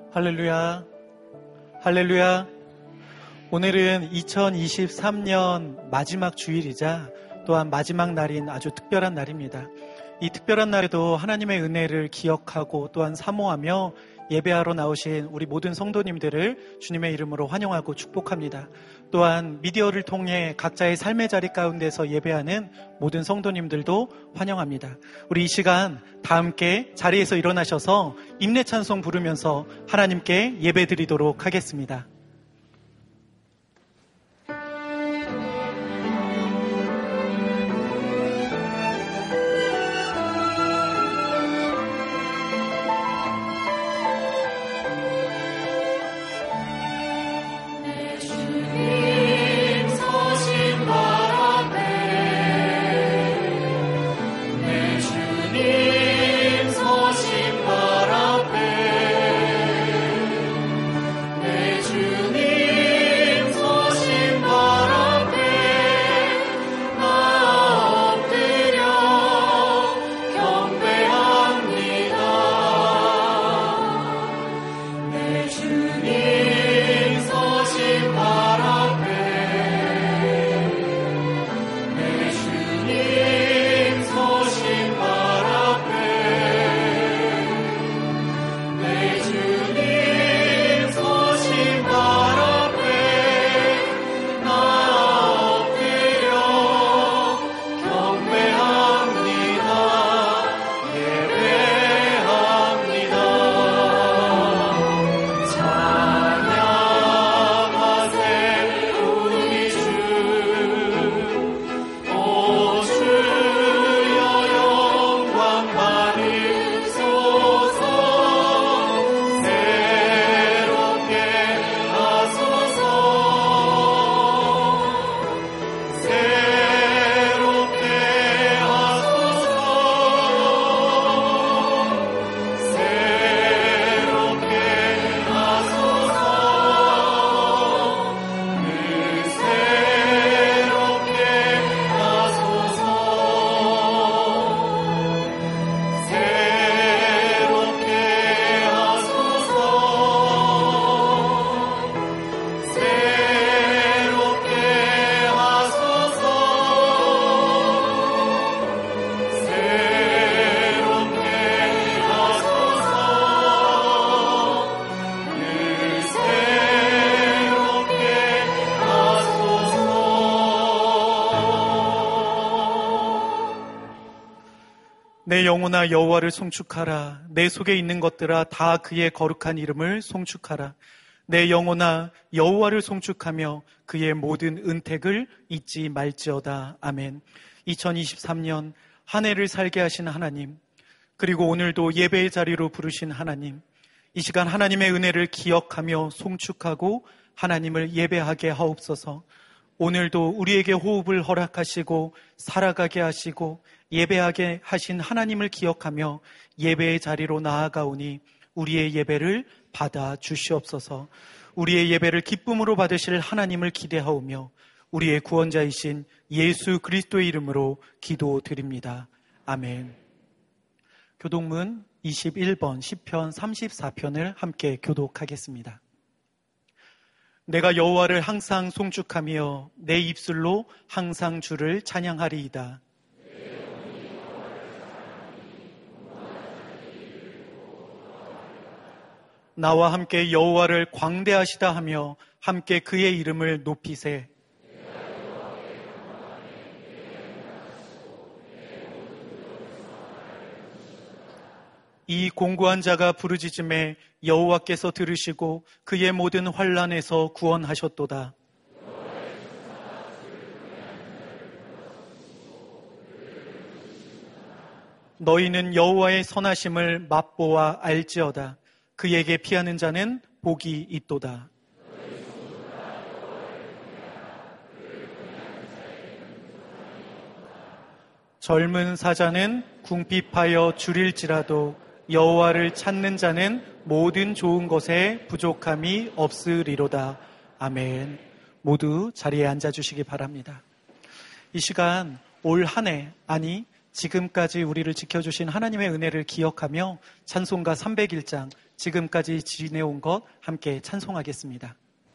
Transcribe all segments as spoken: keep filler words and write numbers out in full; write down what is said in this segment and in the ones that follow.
할렐루야, 할렐루야. 오늘은 이천이십삼 년 마지막 주일이자 또한 마지막 날인 아주 특별한 날입니다. 이 특별한 날에도 하나님의 은혜를 기억하고 또한 사모하며 예배하러 나오신 우리 모든 성도님들을 주님의 이름으로 환영하고 축복합니다. 또한 미디어를 통해 각자의 삶의 자리 가운데서 예배하는 모든 성도님들도 환영합니다. 우리 이 시간 다 함께 자리에서 일어나셔서 임내 찬송 부르면서 하나님께 예배드리도록 하겠습니다. 내 영혼아 여호와를 송축하라. 내 속에 있는 것들아 다 그의 거룩한 이름을 송축하라. 내 영혼아 여호와를 송축하며 그의 모든 은택을 잊지 말지어다. 아멘. 이천이십삼 년 한 해를 살게 하신 하나님, 그리고 오늘도 예배의 자리로 부르신 하나님, 이 시간 하나님의 은혜를 기억하며 송축하고 하나님을 예배하게 하옵소서. 오늘도 우리에게 호흡을 허락하시고 살아가게 하시고 예배하게 하신 하나님을 기억하며 예배의 자리로 나아가오니 우리의 예배를 받아 주시옵소서. 우리의 예배를 기쁨으로 받으실 하나님을 기대하오며 우리의 구원자이신 예수 그리스도의 이름으로 기도드립니다. 아멘. 교독문 이십일 번 시편 삼십사 편을 함께 교독하겠습니다. 내가 여호와를 항상 송축하며 내 입술로 항상 주를 찬양하리이다. 나와 함께 여호와를 광대하시다 하며 함께 그의 이름을 높이세. 이 공고한 자가 부르짖음에 여호와께서 들으시고 그의 모든 환난에서 구원하셨도다. 너희는 여호와의 선하심을 맛보아 알지어다. 그에게 피하는 자는 복이 있도다. 젊은 사자는 궁핍하여 줄일지라도 여호와를 찾는 자는 모든 좋은 것에 부족함이 없으리로다. 아멘. 모두 자리에 앉아주시기 바랍니다. 이 시간 올 한 해, 아니 지금까지 우리를 지켜주신 하나님의 은혜를 기억하며 찬송가 삼백일 장 지금까지 지내온 것 함께 찬송하겠습니다.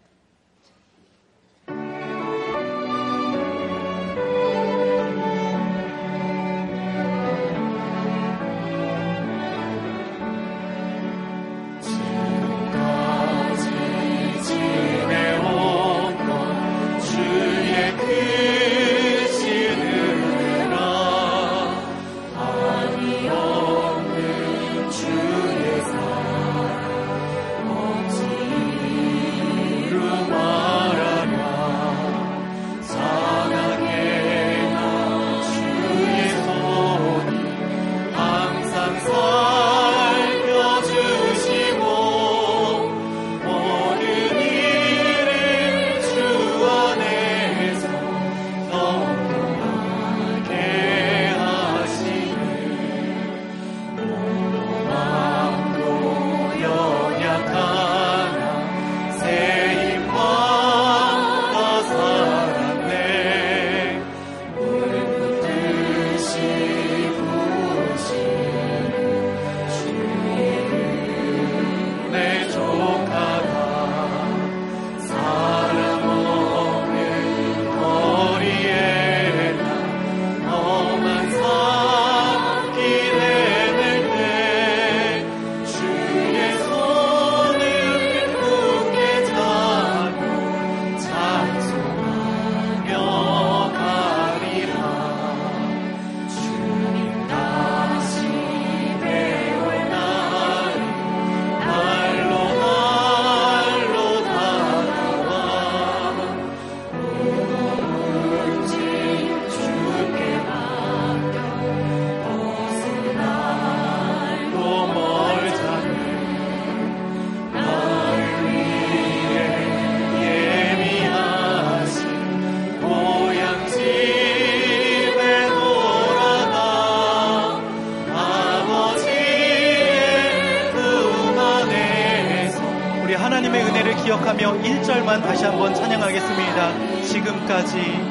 기억하며 일 절만 다시 한번 찬양하겠습니다. 지금까지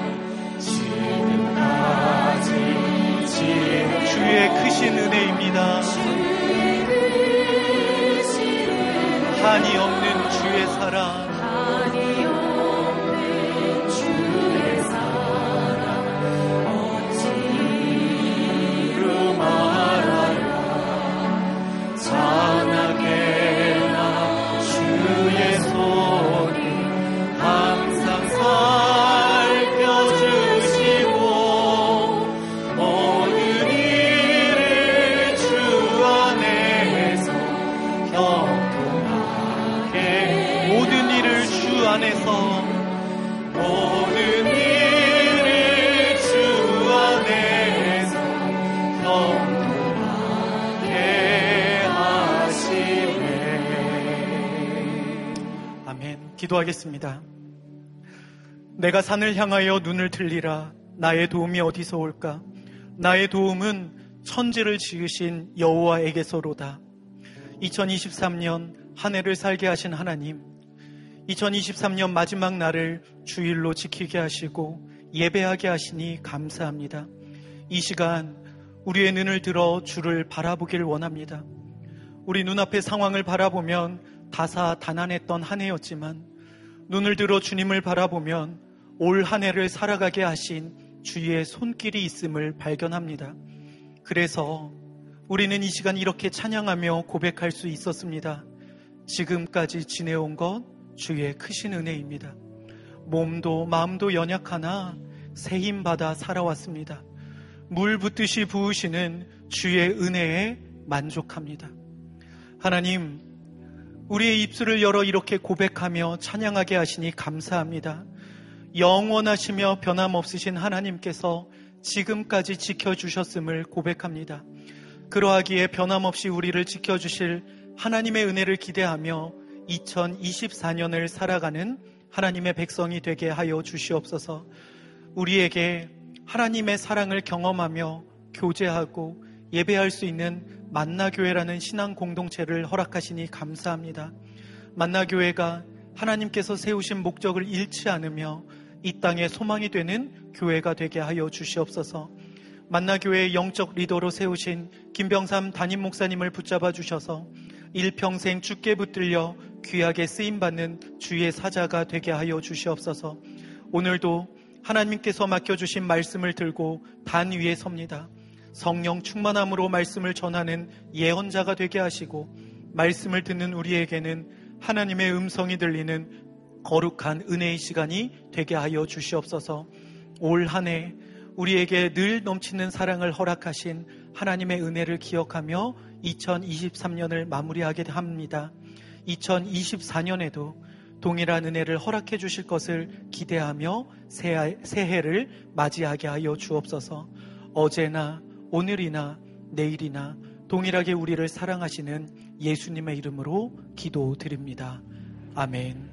지금까지 주의 크신 은혜입니다. 한이 없는 주의 사랑, 한이 없는 주의 사랑 어찌 이루 말하랴. 찬양해라 주의 손이 항상 살펴주시고 모든 일을 주 안에서 형통하게, 모든 일을 주 안에서, 모든 일을 주 안에서 형통하게 하시네. 아멘. 기도하겠습니다. 내가 산을 향하여 눈을 들리라. 나의 도움이 어디서 올까? 나의 도움은 천지를 지으신 여호와에게서로다. 이천이십삼 년 한 해를 살게 하신 하나님, 이천이십삼 년 마지막 날을 주일로 지키게 하시고 예배하게 하시니 감사합니다. 이 시간 우리의 눈을 들어 주를 바라보길 원합니다. 우리 눈앞의 상황을 바라보면 다사다난했던 한 해였지만 눈을 들어 주님을 바라보면 올 한 해를 살아가게 하신 주의 손길이 있음을 발견합니다. 그래서 우리는 이 시간 이렇게 찬양하며 고백할 수 있었습니다. 지금까지 지내온 것 주의 크신 은혜입니다. 몸도 마음도 연약하나 새 힘 받아 살아왔습니다. 물 붓듯이 부으시는 주의 은혜에 만족합니다. 하나님, 우리의 입술을 열어 이렇게 고백하며 찬양하게 하시니 감사합니다. 영원하시며 변함없으신 하나님께서 지금까지 지켜주셨음을 고백합니다. 그러하기에 변함없이 우리를 지켜주실 하나님의 은혜를 기대하며 이천이십사 년을 살아가는 하나님의 백성이 되게 하여 주시옵소서. 우리에게 하나님의 사랑을 경험하며 교제하고 예배할 수 있는 만나교회라는 신앙 공동체를 허락하시니 감사합니다. 만나교회가 하나님께서 세우신 목적을 잃지 않으며 이 땅에 소망이 되는 교회가 되게 하여 주시옵소서. 만나교회의 영적 리더로 세우신 김병삼 담임 목사님을 붙잡아 주셔서 일평생 주께 붙들려 귀하게 쓰임받는 주의 사자가 되게 하여 주시옵소서. 오늘도 하나님께서 맡겨주신 말씀을 들고 단 위에 섭니다. 성령 충만함으로 말씀을 전하는 예언자가 되게 하시고, 말씀을 듣는 우리에게는 하나님의 음성이 들리는 거룩한 은혜의 시간이 되게 하여 주시옵소서. 올 한 해 우리에게 늘 넘치는 사랑을 허락하신 하나님의 은혜를 기억하며 이천이십삼 년을 마무리하게 합니다. 이천이십사 년에도 동일한 은혜를 허락해 주실 것을 기대하며 새해를 맞이하게 하여 주옵소서. 어제나 오늘이나 내일이나 동일하게 우리를 사랑하시는 예수님의 이름으로 기도드립니다. 아멘.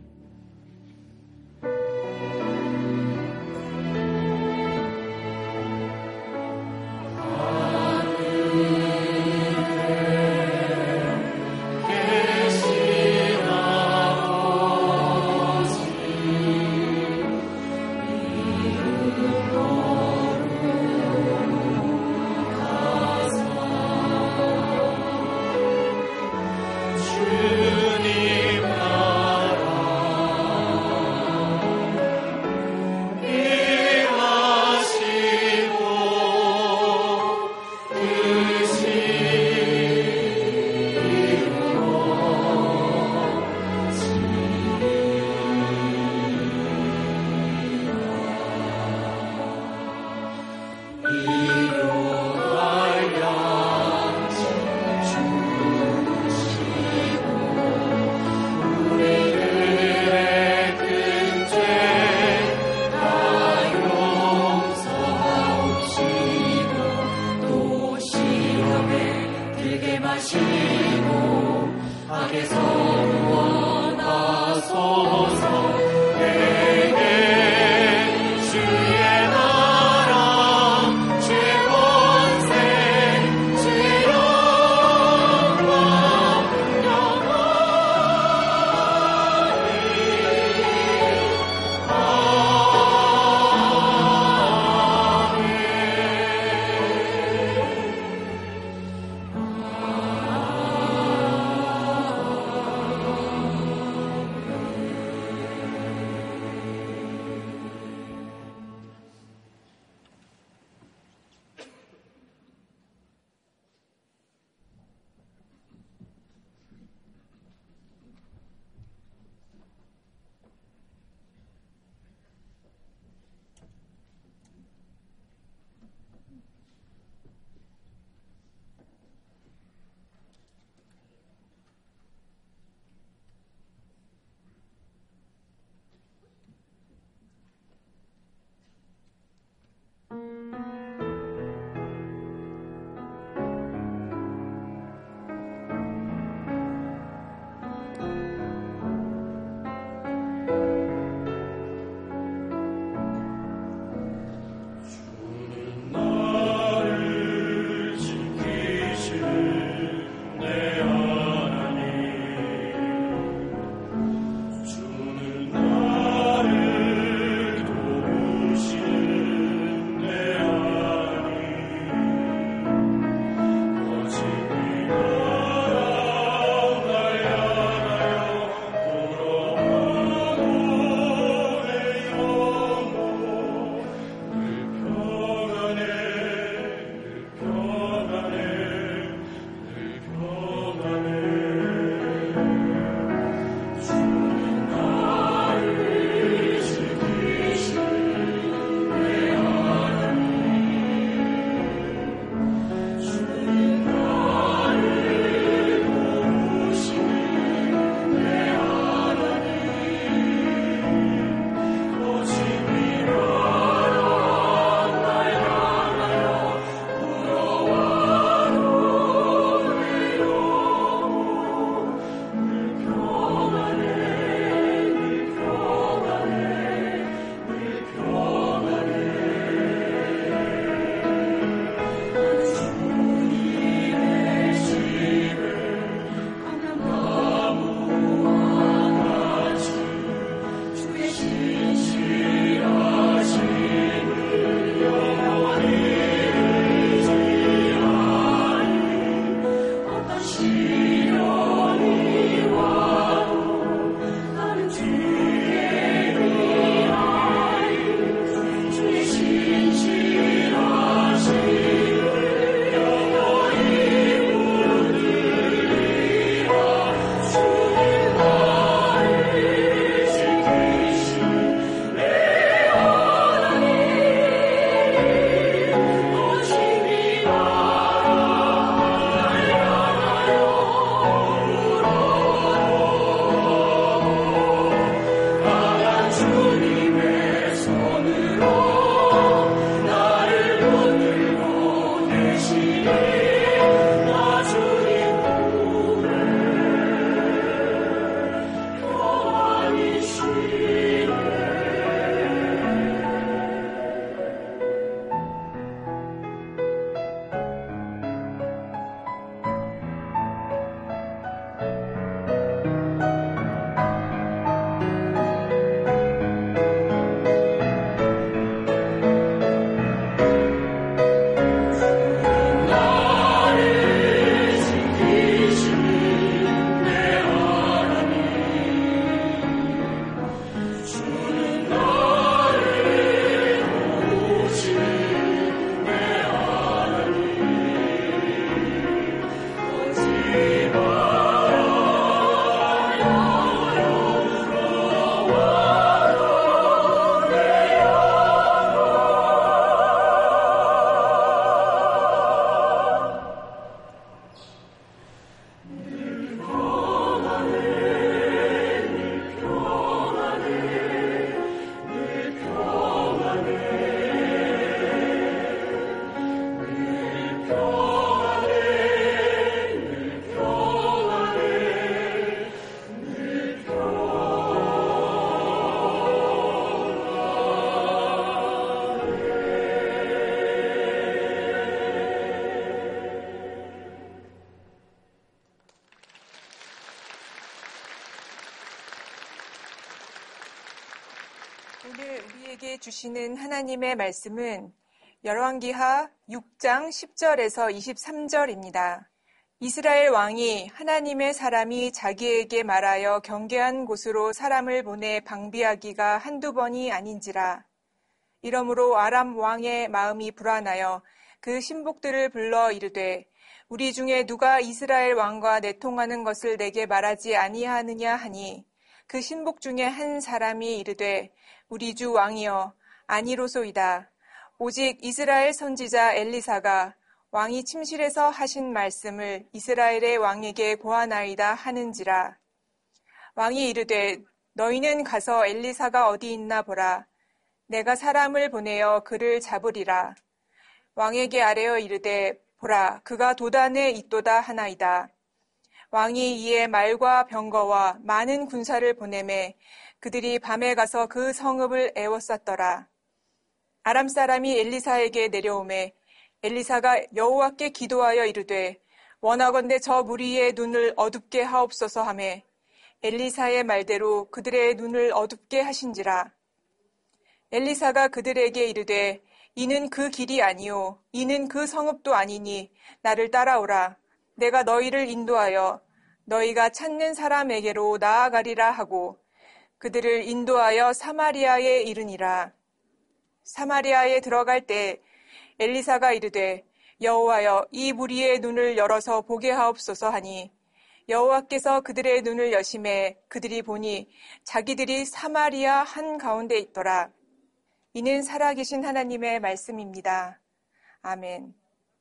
오늘 우리에게 주시는 하나님의 말씀은 열왕기하 육 장 십 절에서 이십삼 절입니다. 이스라엘 왕이 하나님의 사람이 자기에게 말하여 경계한 곳으로 사람을 보내 방비하기가 한두 번이 아닌지라. 이러므로 아람 왕의 마음이 불안하여 그 신복들을 불러 이르되 우리 중에 누가 이스라엘 왕과 내통하는 것을 내게 말하지 아니하느냐 하니 그 신복 중에 한 사람이 이르되 우리 주 왕이여 아니로소이다. 오직 이스라엘 선지자 엘리사가 왕이 침실에서 하신 말씀을 이스라엘의 왕에게 고하나이다 하는지라. 왕이 이르되 너희는 가서 엘리사가 어디 있나 보라. 내가 사람을 보내어 그를 잡으리라. 왕에게 아뢰어 이르되 보라 그가 도단에 있도다 하나이다. 왕이 이에 말과 병거와 많은 군사를 보내매 그들이 밤에 가서 그 성읍을 에워쌌더라. 아람 사람이 엘리사에게 내려오매 엘리사가 여호와께 기도하여 이르되 원하건대 저 무리의 눈을 어둡게 하옵소서 하매 엘리사의 말대로 그들의 눈을 어둡게 하신지라. 엘리사가 그들에게 이르되 이는 그 길이 아니요 이는 그 성읍도 아니니 나를 따라오라. 내가 너희를 인도하여 너희가 찾는 사람에게로 나아가리라 하고 그들을 인도하여 사마리아에 이르니라. 사마리아에 들어갈 때 엘리사가 이르되 여호와여 이 무리의 눈을 열어서 보게 하옵소서 하니 여호와께서 그들의 눈을 여심해 그들이 보니 자기들이 사마리아 한가운데 있더라. 이는 살아계신 하나님의 말씀입니다. 아멘.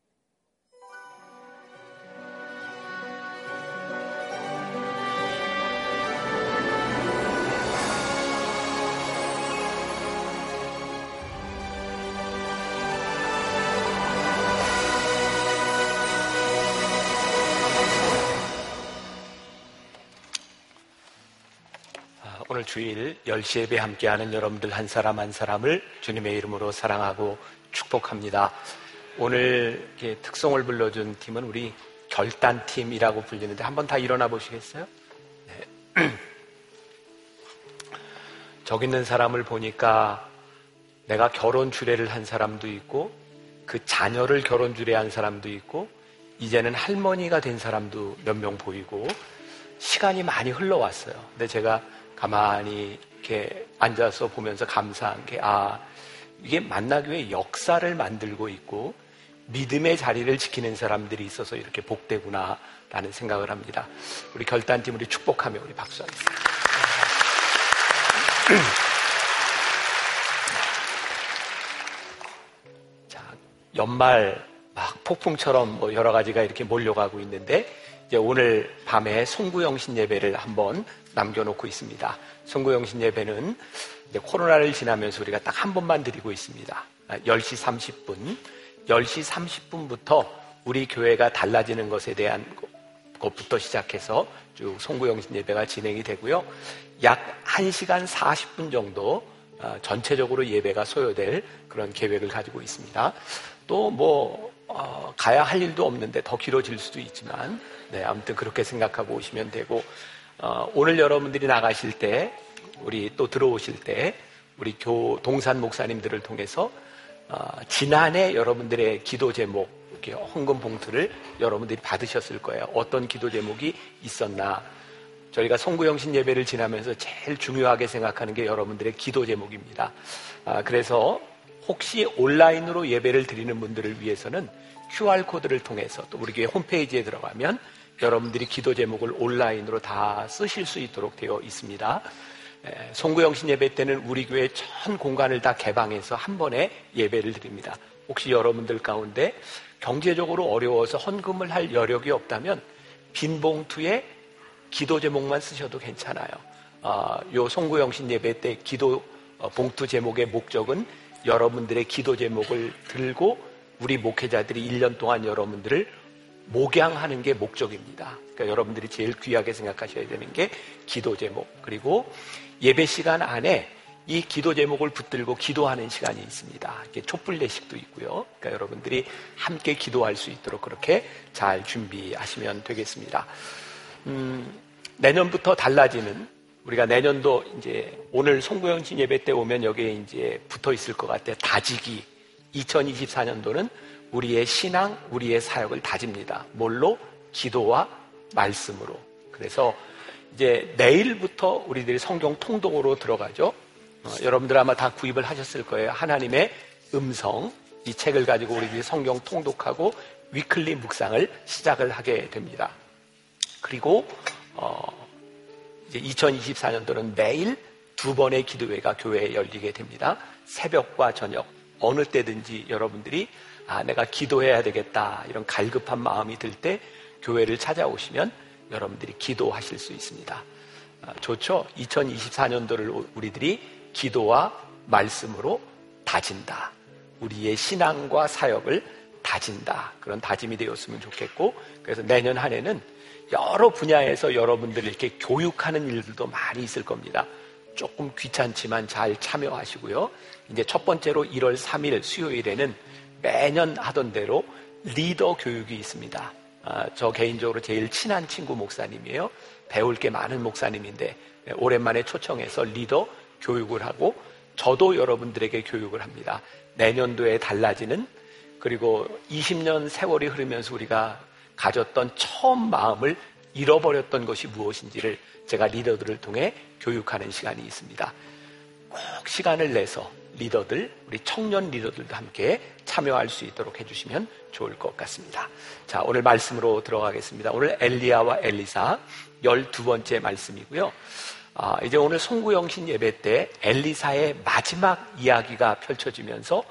오늘 주일 열 시 예배 함께하는 여러분들 한 사람 한 사람을 주님의 이름으로 사랑하고 축복합니다. 오늘 이렇게 특송을 불러준 팀은 우리 결단팀이라고 불리는데 한번 다 일어나 보시겠어요? 네. 저기 있는 사람을 보니까 내가 결혼 주례를 한 사람도 있고 그 자녀를 결혼 주례한 사람도 있고 이제는 할머니가 된 사람도 몇 명 보이고 시간이 많이 흘러왔어요. 근데 제가 가만히 이렇게 앉아서 보면서 감사한 게, 아, 이게 만나교회 역사를 만들고 있고 믿음의 자리를 지키는 사람들이 있어서 이렇게 복되구나라는 생각을 합니다. 우리 결단팀 우리 축복하며 우리 박수하겠습니다. 자, 연말 막 폭풍처럼 뭐 여러 가지가 이렇게 몰려가고 있는데 이제 오늘 밤에 송구영신 예배를 한번 남겨놓고 있습니다. 송구영신 예배는 이제 코로나를 지나면서 우리가 딱 한 번만 드리고 있습니다. 열 시 삼십 분, 열 시 삼십 분부터 우리 교회가 달라지는 것에 대한 것부터 시작해서 쭉 송구영신 예배가 진행이 되고요. 약 한 시간 사십 분 정도 전체적으로 예배가 소요될 그런 계획을 가지고 있습니다. 또 뭐 어, 가야 할 일도 없는데 더 길어질 수도 있지만 네, 아무튼 그렇게 생각하고 오시면 되고 어, 오늘 여러분들이 나가실 때 우리 또 들어오실 때 우리 교 동산 목사님들을 통해서 어, 지난해 여러분들의 기도 제목 이렇게 헌금 봉투를 여러분들이 받으셨을 거예요. 어떤 기도 제목이 있었나. 저희가 송구영신 예배를 지나면서 제일 중요하게 생각하는 게 여러분들의 기도 제목입니다. 아, 그래서 혹시 온라인으로 예배를 드리는 분들을 위해서는 큐알코드를 통해서 또 우리 교회 홈페이지에 들어가면 여러분들이 기도 제목을 온라인으로 다 쓰실 수 있도록 되어 있습니다. 에, 송구영신 예배 때는 우리 교회 전 공간을 다 개방해서 한 번에 예배를 드립니다. 혹시 여러분들 가운데 경제적으로 어려워서 헌금을 할 여력이 없다면 빈 봉투에 기도 제목만 쓰셔도 괜찮아요. 어, 요 송구영신 예배 때 기도 봉투 제목의 목적은 여러분들의 기도 제목을 들고 우리 목회자들이 일 년 동안 여러분들을 목양하는 게 목적입니다. 그러니까 여러분들이 제일 귀하게 생각하셔야 되는 게 기도 제목. 그리고 예배 시간 안에 이 기도 제목을 붙들고 기도하는 시간이 있습니다. 이게 촛불 예식도 있고요. 그러니까 여러분들이 함께 기도할 수 있도록 그렇게 잘 준비하시면 되겠습니다. 음, 내년부터 달라지는 우리가 내년도 이제 오늘 송구영신 예배 때 오면 여기에 이제 붙어 있을 것 같아요. 다지기. 이천이십사 년도는 우리의 신앙, 우리의 사역을 다집니다. 뭘로? 기도와 말씀으로. 그래서 이제 내일부터 우리들이 성경 통독으로 들어가죠. 어, 여러분들 아마 다 구입을 하셨을 거예요. 하나님의 음성. 이 책을 가지고 우리들이 성경 통독하고 위클리 묵상을 시작을 하게 됩니다. 그리고 어, 이제 이천이십사 년도는 매일 두 번의 기도회가 교회에 열리게 됩니다. 새벽과 저녁 어느 때든지 여러분들이 아 내가 기도해야 되겠다 이런 갈급한 마음이 들 때 교회를 찾아오시면 여러분들이 기도하실 수 있습니다. 아, 좋죠? 이천이십사 년도를 우리들이 기도와 말씀으로 다진다. 우리의 신앙과 사역을 다진다. 그런 다짐이 되었으면 좋겠고, 그래서 내년 한 해는 여러 분야에서 여러분들을 이렇게 교육하는 일들도 많이 있을 겁니다. 조금 귀찮지만 잘 참여하시고요. 이제 첫 번째로 일월 삼일 수요일에는 매년 하던 대로 리더 교육이 있습니다. 아, 저 개인적으로 제일 친한 친구 목사님이에요. 배울 게 많은 목사님인데 오랜만에 초청해서 리더 교육을 하고 저도 여러분들에게 교육을 합니다. 내년도에 달라지는, 그리고 이십 년 세월이 흐르면서 우리가 가졌던 처음 마음을 잃어버렸던 것이 무엇인지를 제가 리더들을 통해 교육하는 시간이 있습니다. 꼭 시간을 내서 리더들, 우리 청년 리더들도 함께 참여할 수 있도록 해주시면 좋을 것 같습니다. 자, 오늘 말씀으로 들어가겠습니다. 오늘 엘리야와 엘리사 열두 번째 말씀이고요. 아, 이제 오늘 송구영신 예배 때 엘리사의 마지막 이야기가 펼쳐지면서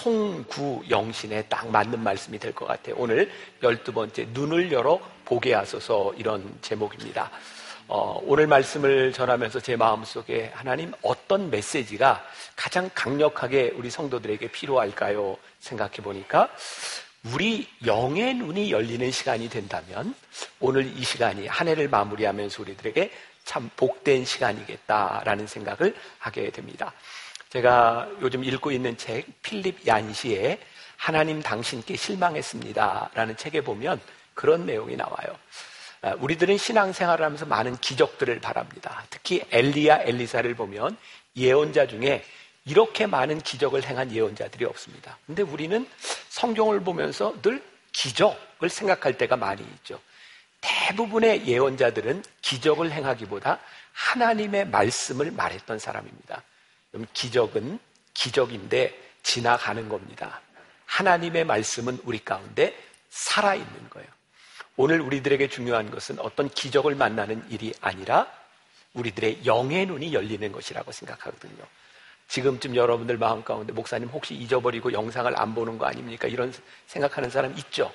송구영신에 딱 맞는 말씀이 될 것 같아요. 오늘 열두 번째 눈을 열어 보게 하소서, 이런 제목입니다. 어, 오늘 말씀을 전하면서 제 마음속에 하나님 어떤 메시지가 가장 강력하게 우리 성도들에게 필요할까요? 생각해 보니까 우리 영의 눈이 열리는 시간이 된다면 오늘 이 시간이 한 해를 마무리하면서 우리들에게 참 복된 시간이겠다라는 생각을 하게 됩니다. 제가 요즘 읽고 있는 책 필립 얀시의 하나님 당신께 실망했습니다 라는 책에 보면 그런 내용이 나와요. 우리들은 신앙생활을 하면서 많은 기적들을 바랍니다. 특히 엘리야, 엘리사를 보면 예언자 중에 이렇게 많은 기적을 행한 예언자들이 없습니다. 근데 우리는 성경을 보면서 늘 기적을 생각할 때가 많이 있죠. 대부분의 예언자들은 기적을 행하기보다 하나님의 말씀을 말했던 사람입니다. 그럼 기적은 기적인데 지나가는 겁니다. 하나님의 말씀은 우리 가운데 살아있는 거예요. 오늘 우리들에게 중요한 것은 어떤 기적을 만나는 일이 아니라 우리들의 영의 눈이 열리는 것이라고 생각하거든요. 지금쯤 여러분들 마음 가운데 목사님 혹시 잊어버리고 영상을 안 보는 거 아닙니까? 이런 생각하는 사람 있죠?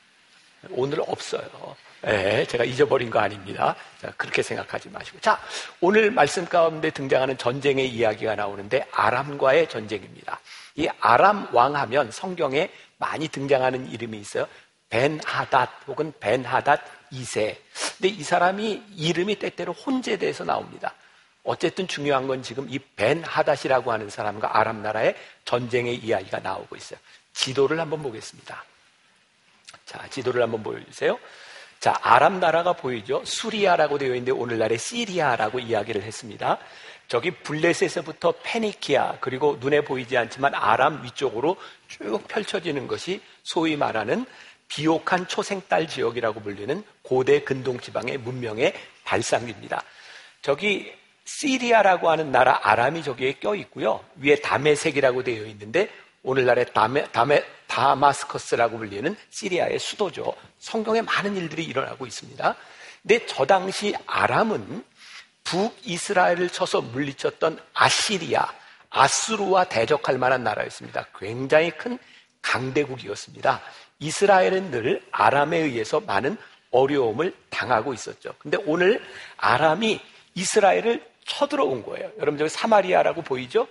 오늘 없어요. 네, 제가 잊어버린 거 아닙니다. 자, 그렇게 생각하지 마시고. 자, 오늘 말씀 가운데 등장하는 전쟁의 이야기가 나오는데 아람과의 전쟁입니다. 이 아람 왕 하면 성경에 많이 등장하는 이름이 있어요. 벤하닷 혹은 벤하닷 이 세. 근데 이 사람이 이름이 때때로 혼재돼서 나옵니다. 어쨌든 중요한 건 지금 이 벤하닷이라고 하는 사람과 아람 나라의 전쟁의 이야기가 나오고 있어요. 지도를 한번 보겠습니다. 자, 지도를 한번 보여주세요. 자, 아람 나라가 보이죠? 수리아라고 되어 있는데 오늘날의 시리아라고 이야기를 했습니다. 저기 블레셋에서부터 페니키아, 그리고 눈에 보이지 않지만 아람 위쪽으로 쭉 펼쳐지는 것이 소위 말하는 비옥한 초생딸 지역이라고 불리는 고대 근동지방의 문명의 발상지입니다. 저기 시리아라고 하는 나라 아람이 저기에 껴있고요. 위에 다메섹이라고 되어 있는데 오늘날의 다메, 다메, 다마스커스라고 불리는 시리아의 수도죠. 성경에 많은 일들이 일어나고 있습니다. 근데 저 당시 아람은 북이스라엘을 쳐서 물리쳤던 아시리아, 아수르와 대적할 만한 나라였습니다. 굉장히 큰 강대국이었습니다. 이스라엘은 늘 아람에 의해서 많은 어려움을 당하고 있었죠. 근데 오늘 아람이 이스라엘을 쳐들어온 거예요. 여러분 저기 사마리아라고 보이죠?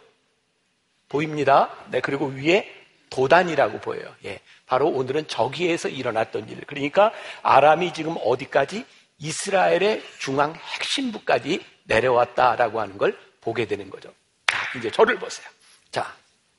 보입니다. 네, 그리고 위에 도단이라고 보여요. 예, 바로 오늘은 저기에서 일어났던 일. 그러니까 아람이 지금 어디까지? 이스라엘의 중앙 핵심부까지 내려왔다라고 하는 걸 보게 되는 거죠. 자, 이제 저를 보세요. 자,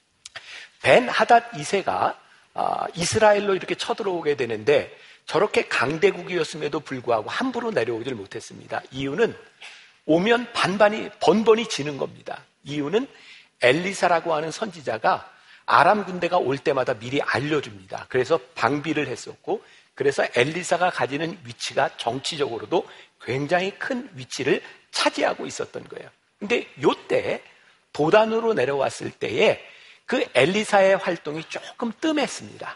벤하닷 이 세가 아, 이스라엘로 이렇게 쳐들어오게 되는데 저렇게 강대국이었음에도 불구하고 함부로 내려오질 못했습니다. 이유는 오면 반반이 번번이 지는 겁니다. 이유는 엘리사라고 하는 선지자가 아람 군대가 올 때마다 미리 알려줍니다. 그래서 방비를 했었고, 그래서 엘리사가 가지는 위치가 정치적으로도 굉장히 큰 위치를 차지하고 있었던 거예요. 근데 요때 도단으로 내려왔을 때에 그 엘리사의 활동이 조금 뜸했습니다.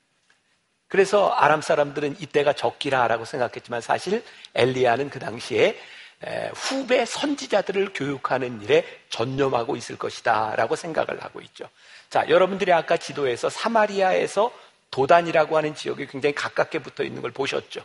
그래서 아람 사람들은 이때가 적기라라고 생각했지만 사실 엘리야는 그 당시에 후배 선지자들을 교육하는 일에 전념하고 있을 것이다 라고 생각을 하고 있죠. 자, 여러분들이 아까 지도에서 사마리아에서 도단이라고 하는 지역이 굉장히 가깝게 붙어 있는 걸 보셨죠?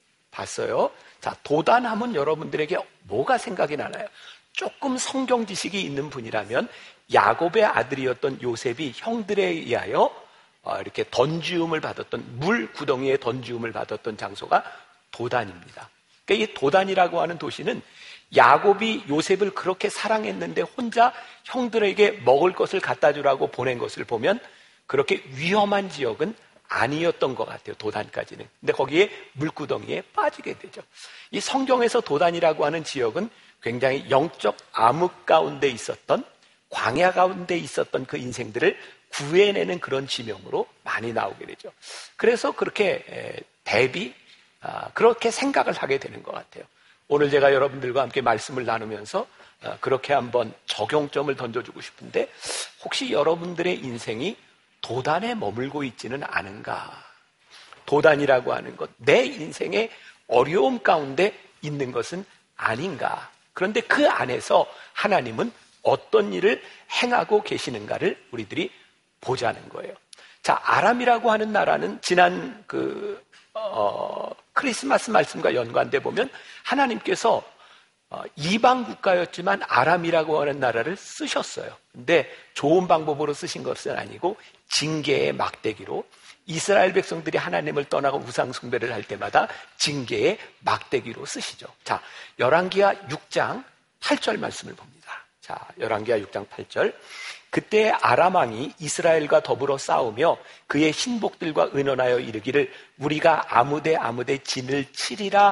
봤어요? 자, 도단하면 여러분들에게 뭐가 생각이 나나요? 조금 성경 지식이 있는 분이라면 야곱의 아들이었던 요셉이 형들에 의하여 이렇게 던지움을 받았던, 물 구덩이에 던지움을 받았던 장소가 도단입니다. 그러니까 이 도단이라고 하는 도시는 야곱이 요셉을 그렇게 사랑했는데 혼자 형들에게 먹을 것을 갖다 주라고 보낸 것을 보면 그렇게 위험한 지역은 아니었던 것 같아요. 도단까지는. 근데 거기에 물구덩이에 빠지게 되죠. 이 성경에서 도단이라고 하는 지역은 굉장히 영적 암흑 가운데 있었던, 광야 가운데 있었던 그 인생들을 구해내는 그런 지명으로 많이 나오게 되죠. 그래서 그렇게 대비, 그렇게 생각을 하게 되는 것 같아요. 오늘 제가 여러분들과 함께 말씀을 나누면서 그렇게 한번 적용점을 던져주고 싶은데, 혹시 여러분들의 인생이 도단에 머물고 있지는 않은가? 도단이라고 하는 것, 내 인생의 어려움 가운데 있는 것은 아닌가? 그런데 그 안에서 하나님은 어떤 일을 행하고 계시는가를 우리들이 보자는 거예요. 자, 아람이라고 하는 나라는 지난 그 어, 크리스마스 말씀과 연관돼 보면 하나님께서 어, 이방 국가였지만 아람이라고 하는 나라를 쓰셨어요. 근데 좋은 방법으로 쓰신 것은 아니고 징계의 막대기로, 이스라엘 백성들이 하나님을 떠나고 우상 숭배를 할 때마다 징계의 막대기로 쓰시죠. 자, 열왕기하 육 장 팔 절 말씀을 봅니다. 자, 열왕기하 육 장 팔 절. 그때 아람 왕이 이스라엘과 더불어 싸우며 그의 신복들과 의논하여 이르기를 우리가 아무데 아무데 진을 치리라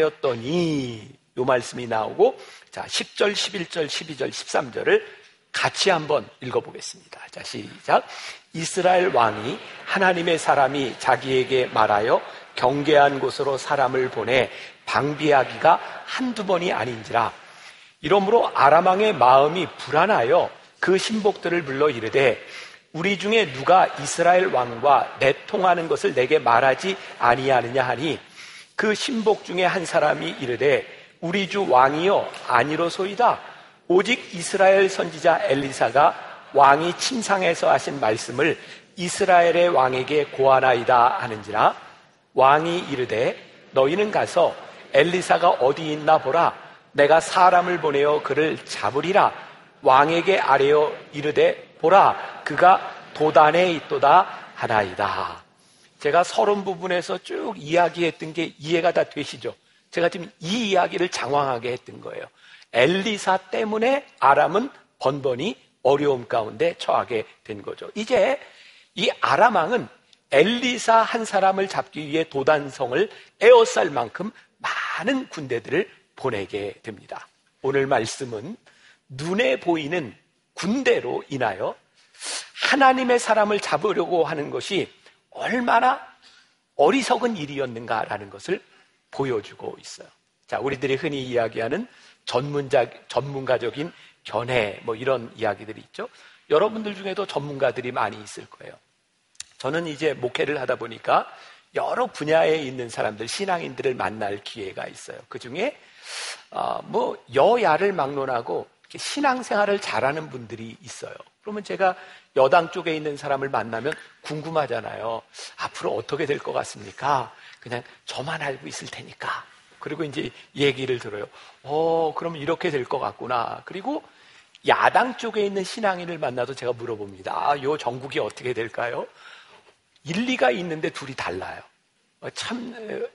하였더니, 요 말씀이 나오고, 자, 십 절, 십일 절, 십이 절, 십삼 절을 같이 한번 읽어보겠습니다. 자, 시작. 이스라엘 왕이 하나님의 사람이 자기에게 말하여 경계한 곳으로 사람을 보내 방비하기가 한두 번이 아닌지라. 이러므로 아람 왕의 마음이 불안하여 그 신복들을 불러 이르되 우리 중에 누가 이스라엘 왕과 내통하는 것을 내게 말하지 아니하느냐 하니, 그 신복 중에 한 사람이 이르되 우리 주 왕이여 아니로소이다. 오직 이스라엘 선지자 엘리사가 왕이 침상에서 하신 말씀을 이스라엘의 왕에게 고하나이다 하는지라. 왕이 이르되 너희는 가서 엘리사가 어디 있나 보라. 내가 사람을 보내어 그를 잡으리라. 왕에게 아뢰어 이르되 보라 그가 도단에 있도다 하나이다. 제가 서론 부분에서 쭉 이야기했던 게 이해가 다 되시죠? 제가 지금 이 이야기를 장황하게 했던 거예요. 엘리사 때문에 아람은 번번이 어려움 가운데 처하게 된 거죠. 이제 이 아람 왕은 엘리사 한 사람을 잡기 위해 도단성을 에워쌀 만큼 많은 군대들을 보내게 됩니다. 오늘 말씀은 눈에 보이는 군대로 인하여 하나님의 사람을 잡으려고 하는 것이 얼마나 어리석은 일이었는가라는 것을 보여주고 있어요. 자, 우리들이 흔히 이야기하는 전문자, 전문가적인 견해, 뭐 이런 이야기들이 있죠. 여러분들 중에도 전문가들이 많이 있을 거예요. 저는 이제 목회를 하다 보니까 여러 분야에 있는 사람들, 신앙인들을 만날 기회가 있어요. 그 중에 어, 뭐 여야를 막론하고 이렇게 신앙생활을 잘하는 분들이 있어요. 그러면 제가 여당 쪽에 있는 사람을 만나면 궁금하잖아요. 앞으로 어떻게 될 것 같습니까? 그냥 저만 알고 있을 테니까. 그리고 이제 얘기를 들어요. 어, 그러면 이렇게 될 것 같구나. 그리고 야당 쪽에 있는 신앙인을 만나도 제가 물어봅니다. 아, 요 정국이 어떻게 될까요? 일리가 있는데 둘이 달라요. 참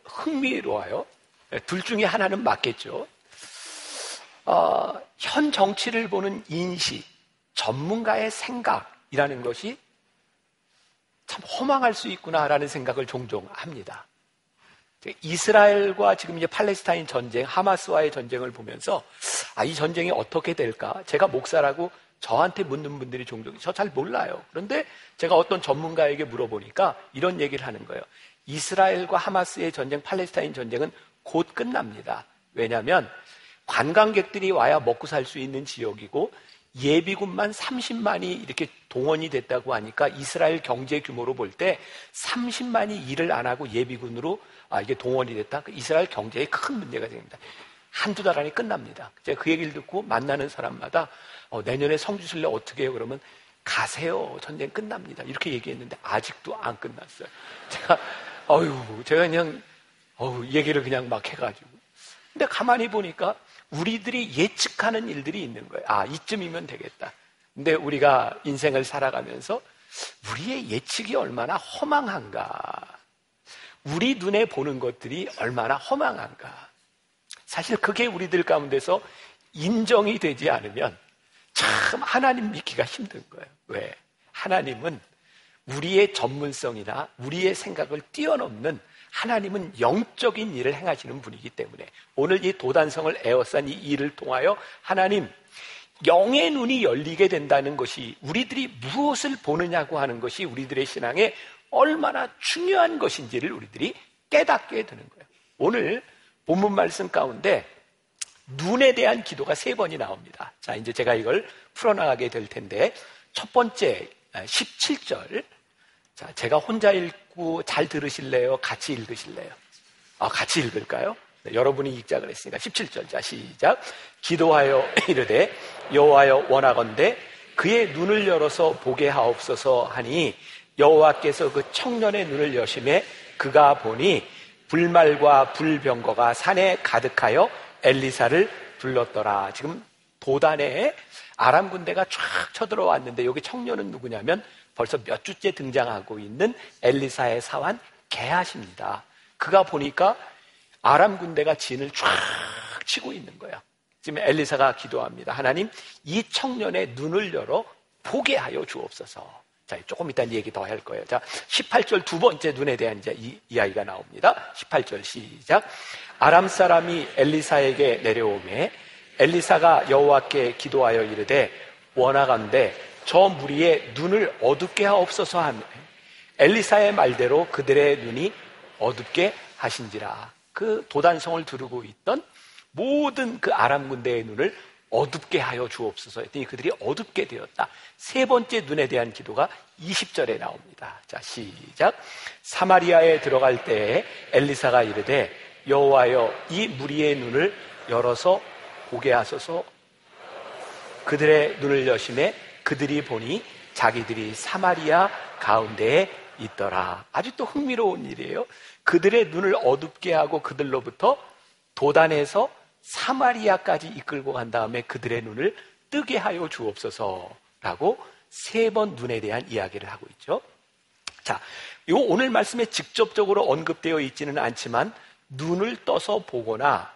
흥미로워요. 둘 중에 하나는 맞겠죠. 어, 현 정치를 보는 인식, 전문가의 생각이라는 것이 참 허망할 수 있구나라는 생각을 종종 합니다. 이스라엘과 지금 이제 팔레스타인 전쟁, 하마스와의 전쟁을 보면서 아, 이 전쟁이 어떻게 될까? 제가 목사라고 저한테 묻는 분들이 종종 저 잘 몰라요. 그런데 제가 어떤 전문가에게 물어보니까 이런 얘기를 하는 거예요. 이스라엘과 하마스의 전쟁, 팔레스타인 전쟁은 곧 끝납니다. 왜냐하면 관광객들이 와야 먹고 살 수 있는 지역이고 예비군만 삼십만이 이렇게 동원이 됐다고 하니까 이스라엘 경제 규모로 볼 때 삼십만이 일을 안 하고 예비군으로 아, 이게 동원이 됐다. 이스라엘 경제에 큰 문제가 생깁니다. 한두 달 안에 끝납니다. 제가 그 얘기를 듣고 만나는 사람마다 어, 내년에 성주순례 어떻게 해요? 그러면 가세요. 전쟁 끝납니다. 이렇게 얘기했는데 아직도 안 끝났어요. 제가 어휴, 제가 그냥 어휴, 얘기를 그냥 막 해가지고. 근데 가만히 보니까 우리들이 예측하는 일들이 있는 거예요. 아, 이쯤이면 되겠다. 근데 우리가 인생을 살아가면서 우리의 예측이 얼마나 허망한가. 우리 눈에 보는 것들이 얼마나 허망한가. 사실 그게 우리들 가운데서 인정이 되지 않으면 참 하나님 믿기가 힘든 거예요. 왜? 하나님은 우리의 전문성이나 우리의 생각을 뛰어넘는 하나님은 영적인 일을 행하시는 분이기 때문에 오늘 이 도단성을 에워싼 이 일을 통하여 하나님 영의 눈이 열리게 된다는 것이 우리들이 무엇을 보느냐고 하는 것이 우리들의 신앙에 얼마나 중요한 것인지를 우리들이 깨닫게 되는 거예요. 오늘 본문 말씀 가운데 눈에 대한 기도가 세 번이 나옵니다. 자, 이제 제가 이걸 풀어나가게 될 텐데 첫 번째 십칠 절. 자, 제가 혼자 읽고 잘 들으실래요? 같이 읽으실래요? 아, 같이 읽을까요? 네, 여러분이 읽자 그랬으니까 십칠 절. 자, 시작. 기도하여 이르되 여호와여 원하건대 그의 눈을 열어서 보게 하옵소서 하니 여호와께서 그 청년의 눈을 여심해 그가 보니 불말과 불병거가 산에 가득하여 엘리사를 불렀더라. 지금 도단에 아람 군대가 쫙 쳐들어왔는데 여기 청년은 누구냐면 벌써 몇 주째 등장하고 있는 엘리사의 사환 게하시입니다. 그가 보니까 아람 군대가 진을 쫙 치고 있는 거야. 지금 엘리사가 기도합니다. 하나님, 이 청년의 눈을 열어 보게 하여 주옵소서. 자, 조금 이따 얘기 더 할 거예요. 자, 십팔 절 두 번째 눈에 대한 이제 이 이야기가 나옵니다. 십팔 절 시작. 아람 사람이 엘리사에게 내려오매 엘리사가 여호와께 기도하여 이르되 원하건대 저 무리의 눈을 어둡게 하옵소서 하며 엘리사의 말대로 그들의 눈이 어둡게 하신지라. 그 도단성을 두르고 있던 모든 그 아람 군대의 눈을 어둡게 하여 주옵소서 했더니 그들이 어둡게 되었다. 세 번째 눈에 대한 기도가 이십 절에 나옵니다. 자, 시작. 사마리아에 들어갈 때에 엘리사가 이르되 여호와여 이 무리의 눈을 열어서 보게 하소서. 그들의 눈을 여심해 그들이 보니 자기들이 사마리아 가운데에 있더라. 아주 또 흥미로운 일이에요. 그들의 눈을 어둡게 하고 그들로부터 도단에서 사마리아까지 이끌고 간 다음에 그들의 눈을 뜨게 하여 주옵소서라고 세 번 눈에 대한 이야기를 하고 있죠. 자, 요 오늘 말씀에 직접적으로 언급되어 있지는 않지만 눈을 떠서 보거나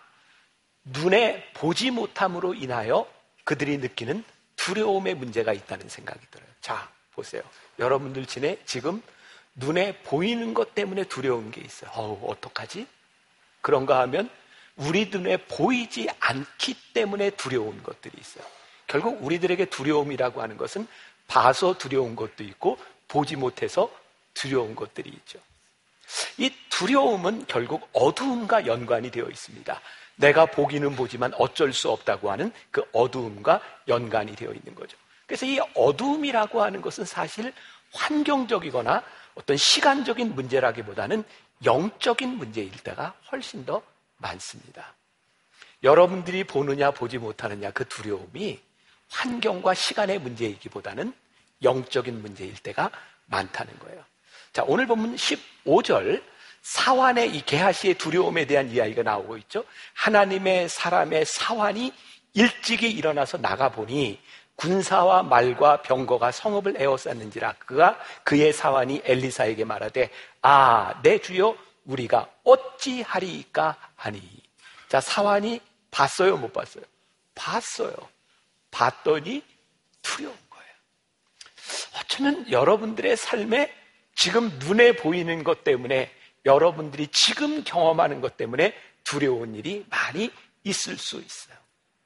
눈에 보지 못함으로 인하여 그들이 느끼는 두려움의 문제가 있다는 생각이 들어요. 자, 보세요. 여러분들 진에 지금 눈에 보이는 것 때문에 두려운 게 있어요. 어우, 어떡하지? 그런가 하면 우리 눈에 보이지 않기 때문에 두려운 것들이 있어요. 결국 우리들에게 두려움이라고 하는 것은 봐서 두려운 것도 있고 보지 못해서 두려운 것들이 있죠. 이 두려움은 결국 어두움과 연관이 되어 있습니다. 내가 보기는 보지만 어쩔 수 없다고 하는 그 어두움과 연관이 되어 있는 거죠. 그래서 이 어두움이라고 하는 것은 사실 환경적이거나 어떤 시간적인 문제라기보다는 영적인 문제일 때가 훨씬 더 많습니다. 여러분들이 보느냐 보지 못하느냐 그 두려움이 환경과 시간의 문제이기보다는 영적인 문제일 때가 많다는 거예요. 자, 오늘 보면 십오 절 사환의 이 게하시의 두려움에 대한 이야기가 나오고 있죠. 하나님의 사람의 사환이 일찍이 일어나서 나가보니 군사와 말과 병거가 성읍을 에워쌌는지라. 그가 그의 사환이 엘리사에게 말하되 아, 내 주여 우리가 어찌하리이까 하니. 자, 사환이 봤어요, 못 봤어요? 봤어요. 봤더니 두려운 거예요. 어쩌면 여러분들의 삶에 지금 눈에 보이는 것 때문에 여러분들이 지금 경험하는 것 때문에 두려운 일이 많이 있을 수 있어요.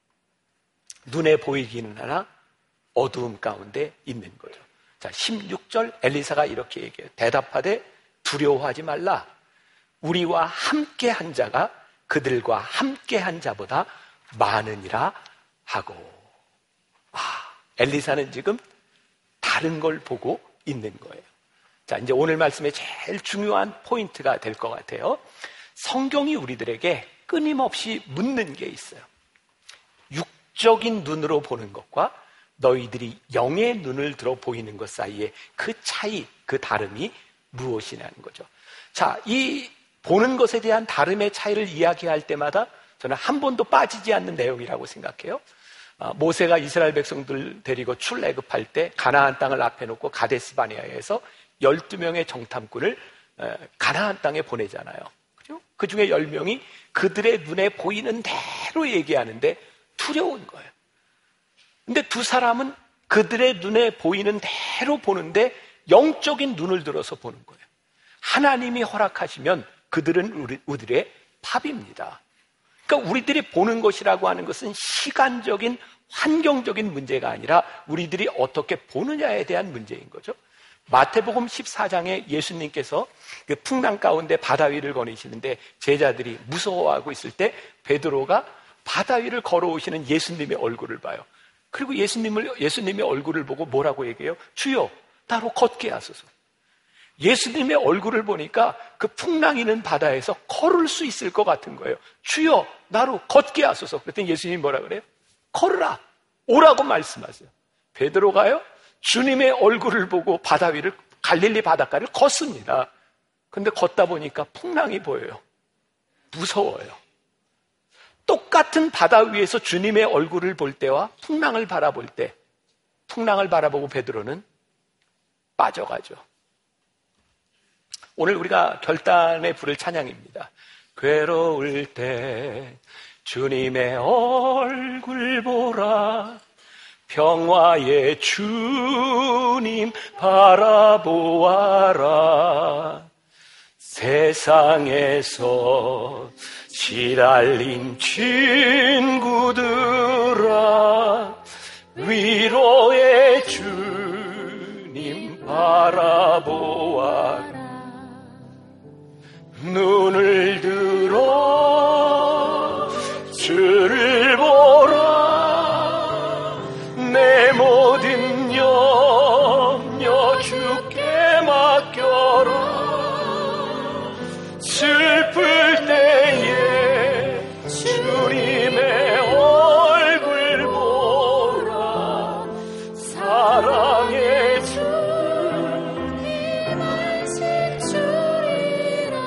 눈에 보이기는 하나 어두움 가운데 있는 거죠. 자, 십육 절 엘리사가 이렇게 얘기해요. 대답하되 두려워하지 말라. 우리와 함께 한 자가 그들과 함께 한 자보다 많으니라 하고. 아, 엘리사는 지금 다른 걸 보고 있는 거예요. 자, 이제 오늘 말씀의 제일 중요한 포인트가 될 것 같아요. 성경이 우리들에게 끊임없이 묻는 게 있어요. 육적인 눈으로 보는 것과 너희들이 영의 눈을 들어 보이는 것 사이에 그 차이, 그 다름이 무엇이냐는 거죠. 자, 이 보는 것에 대한 다름의 차이를 이야기할 때마다 저는 한 번도 빠지지 않는 내용이라고 생각해요. 아, 모세가 이스라엘 백성들 데리고 출애굽할 때 가나안 땅을 앞에 놓고 가데스 바네아에서 열두 명의 정탐꾼을 가나안 땅에 보내잖아요. 그죠? 그 중에 열 명이 그들의 눈에 보이는 대로 얘기하는데 두려운 거예요. 근데 두 사람은 그들의 눈에 보이는 대로 보는데 영적인 눈을 들어서 보는 거예요. 하나님이 허락하시면 그들은 우리, 우리들의 팝입니다. 그러니까 우리들이 보는 것이라고 하는 것은 시간적인 환경적인 문제가 아니라 우리들이 어떻게 보느냐에 대한 문제인 거죠. 마태복음 십사 장에 예수님께서 그 풍랑 가운데 바다 위를 거니시는데 제자들이 무서워하고 있을 때 베드로가 바다 위를 걸어오시는 예수님의 얼굴을 봐요. 그리고 예수님을, 예수님의 얼굴을 보고 뭐라고 얘기해요? 주여, 나로 걷게 하소서. 예수님의 얼굴을 보니까 그 풍랑이는 바다에서 걸을 수 있을 것 같은 거예요. 주여, 나로 걷게 하소서. 그랬더니 예수님이 뭐라 그래요? 걸으라, 오라고 말씀하세요. 베드로가요, 주님의 얼굴을 보고 바다 위를, 갈릴리 바닷가를 걷습니다. 근데 걷다 보니까 풍랑이 보여요. 무서워요. 똑같은 바다 위에서 주님의 얼굴을 볼 때와 풍랑을 바라볼 때, 풍랑을 바라보고 베드로는 빠져가죠. 오늘 우리가 결단의 부를 찬양입니다. 괴로울 때 주님의 얼굴 보라, 평화의 주님 바라보아라. 세상에서 시달린 친구들아, 위로의 주님 바라보아라. 눈을 들어 주를 보라. 내 모든 염려 주께 맡겨라. 슬플 때에 주님의 얼굴 보라. 사랑의 주님을 지주리라.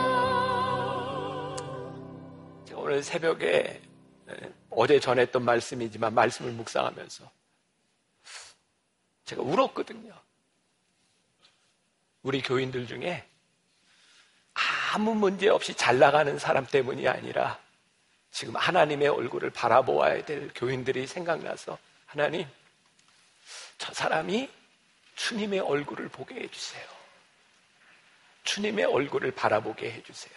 오늘 새벽에 어제 전했던 말씀이지만 말씀을 묵상하면서 제가 울었거든요. 우리 교인들 중에 아무 문제 없이 잘 나가는 사람 때문이 아니라 지금 하나님의 얼굴을 바라보아야 될 교인들이 생각나서, 하나님, 저 사람이 주님의 얼굴을 보게 해주세요. 주님의 얼굴을 바라보게 해주세요.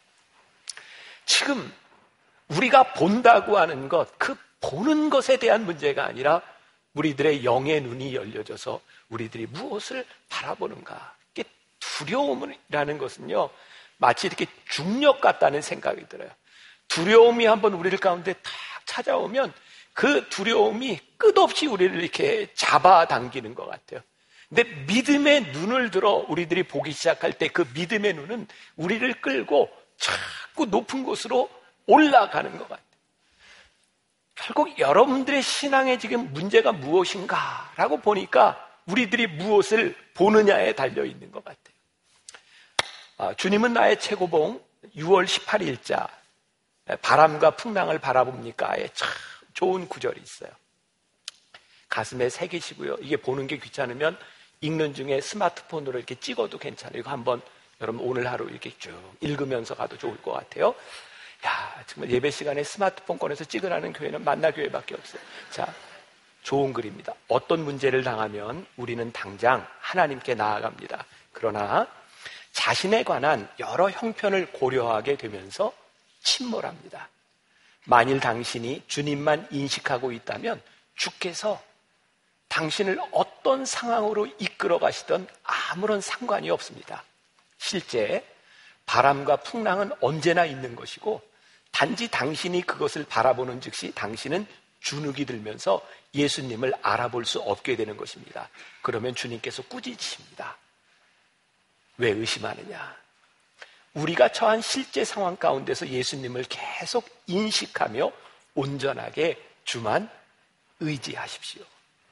지금 우리가 본다고 하는 것, 그 보는 것에 대한 문제가 아니라 우리들의 영의 눈이 열려져서 우리들이 무엇을 바라보는가. 이게 두려움이라는 것은요, 마치 이렇게 중력 같다는 생각이 들어요. 두려움이 한번 우리들 가운데 탁 찾아오면 그 두려움이 끝없이 우리를 이렇게 잡아당기는 것 같아요. 근데 믿음의 눈을 들어 우리들이 보기 시작할 때 그 믿음의 눈은 우리를 끌고 자꾸 높은 곳으로 올라가는 것 같아요. 결국 여러분들의 신앙에 지금 문제가 무엇인가라고 보니까 우리들이 무엇을 보느냐에 달려있는 것 같아요. 아, 주님은 나의 최고봉, 유월 십팔일자 바람과 풍랑을 바라봅니까에 참 좋은 구절이 있어요. 가슴에 새기시고요. 이게 보는 게 귀찮으면 읽는 중에 스마트폰으로 이렇게 찍어도 괜찮아요. 이거 한번 여러분 오늘 하루 이렇게 쭉 읽으면서 가도 좋을 것 같아요. 야, 정말 예배 시간에 스마트폰 꺼내서 찍으라는 교회는 만나교회밖에 없어요. 자, 좋은 글입니다. 어떤 문제를 당하면 우리는 당장 하나님께 나아갑니다. 그러나 자신에 관한 여러 형편을 고려하게 되면서 침몰합니다. 만일 당신이 주님만 인식하고 있다면 주께서 당신을 어떤 상황으로 이끌어 가시던 아무런 상관이 없습니다. 실제 바람과 풍랑은 언제나 있는 것이고 단지 당신이 그것을 바라보는 즉시 당신은 주눅이 들면서 예수님을 알아볼 수 없게 되는 것입니다. 그러면 주님께서 꾸짖으십니다. 왜 의심하느냐? 우리가 처한 실제 상황 가운데서 예수님을 계속 인식하며 온전하게 주만 의지하십시오.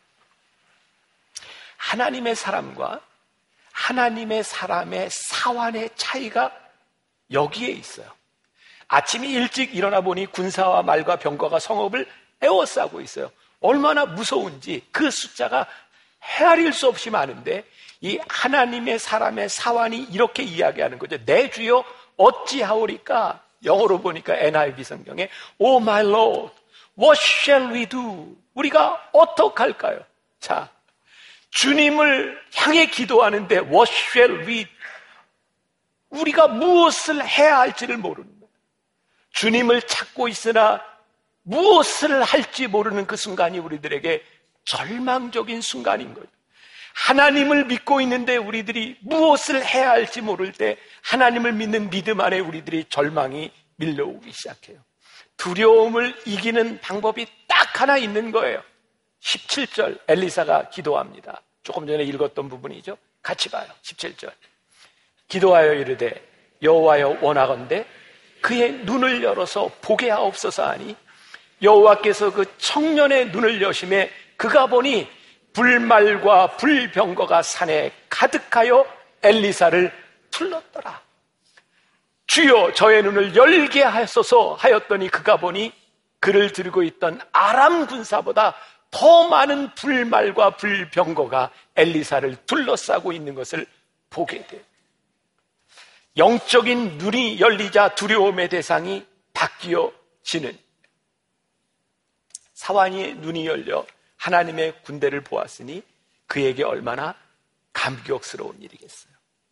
하나님의 사람과 하나님의 사람의 사환의 차이가 여기에 있어요. 아침이 일찍 일어나 보니 군사와 말과 병거가 성읍을 에워싸고 있어요. 얼마나 무서운지 그 숫자가 헤아릴 수 없이 많은데 이 하나님의 사람의 사환이 이렇게 이야기하는 거죠. 내 주여 어찌하오리까? 영어로 보니까 엔아이브이 성경에 Oh my Lord, what shall we do? 우리가 어떡할까요? 자, 주님을 향해 기도하는데 What shall we? 우리가 무엇을 해야 할지를 모르는 거예요. 주님을 찾고 있으나 무엇을 할지 모르는 그 순간이 우리들에게 절망적인 순간인 거죠. 하나님을 믿고 있는데 우리들이 무엇을 해야 할지 모를 때 하나님을 믿는 믿음 안에 우리들이 절망이 밀려오기 시작해요. 두려움을 이기는 방법이 딱 하나 있는 거예요. 십칠 절 엘리사가 기도합니다. 조금 전에 읽었던 부분이죠. 같이 봐요. 십칠 절 기도하여 이르되 여호와여 원하건대 그의 눈을 열어서 보게 하옵소서 하니 여호와께서 그 청년의 눈을 여심해 그가 보니 불말과 불병거가 산에 가득하여 엘리사를 둘렀더라. 주여 저의 눈을 열게 하소서 하였더니 그가 보니 그를 들고 있던 아람 군사보다 더 많은 불말과 불병거가 엘리사를 둘러싸고 있는 것을 보게 돼요. 영적인 눈이 열리자 두려움의 대상이 바뀌어지는, 사환이의 눈이 열려 하나님의 군대를 보았으니 그에게 얼마나 감격스러운 일이겠어요.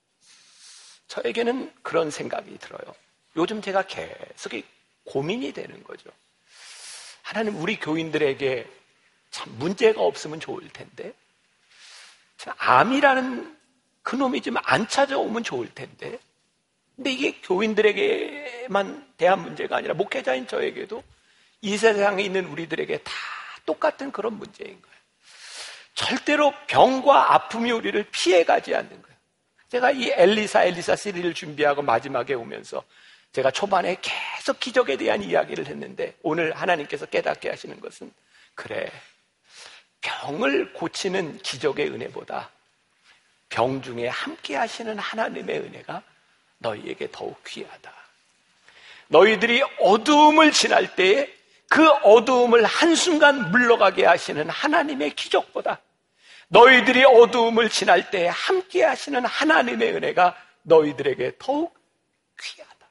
저에게는 그런 생각이 들어요. 요즘 제가 계속 고민이 되는 거죠. 하나님, 우리 교인들에게 참 문제가 없으면 좋을 텐데, 참 암이라는 그놈이 좀 안 찾아오면 좋을 텐데, 근데 이게 교인들에게만 대한 문제가 아니라 목회자인 저에게도 이 세상에 있는 우리들에게 다 똑같은 그런 문제인 거예요. 절대로 병과 아픔이 우리를 피해가지 않는 거예요. 제가 이 엘리사 엘리사 시리즈를 준비하고 마지막에 오면서 제가 초반에 계속 기적에 대한 이야기를 했는데 오늘 하나님께서 깨닫게 하시는 것은, 그래, 병을 고치는 기적의 은혜보다 병 중에 함께 하시는 하나님의 은혜가 너희에게 더욱 귀하다. 너희들이 어두움을 지날 때에 그 어두움을 한순간 물러가게 하시는 하나님의 기적보다 너희들이 어두움을 지날 때에 함께 하시는 하나님의 은혜가 너희들에게 더욱 귀하다.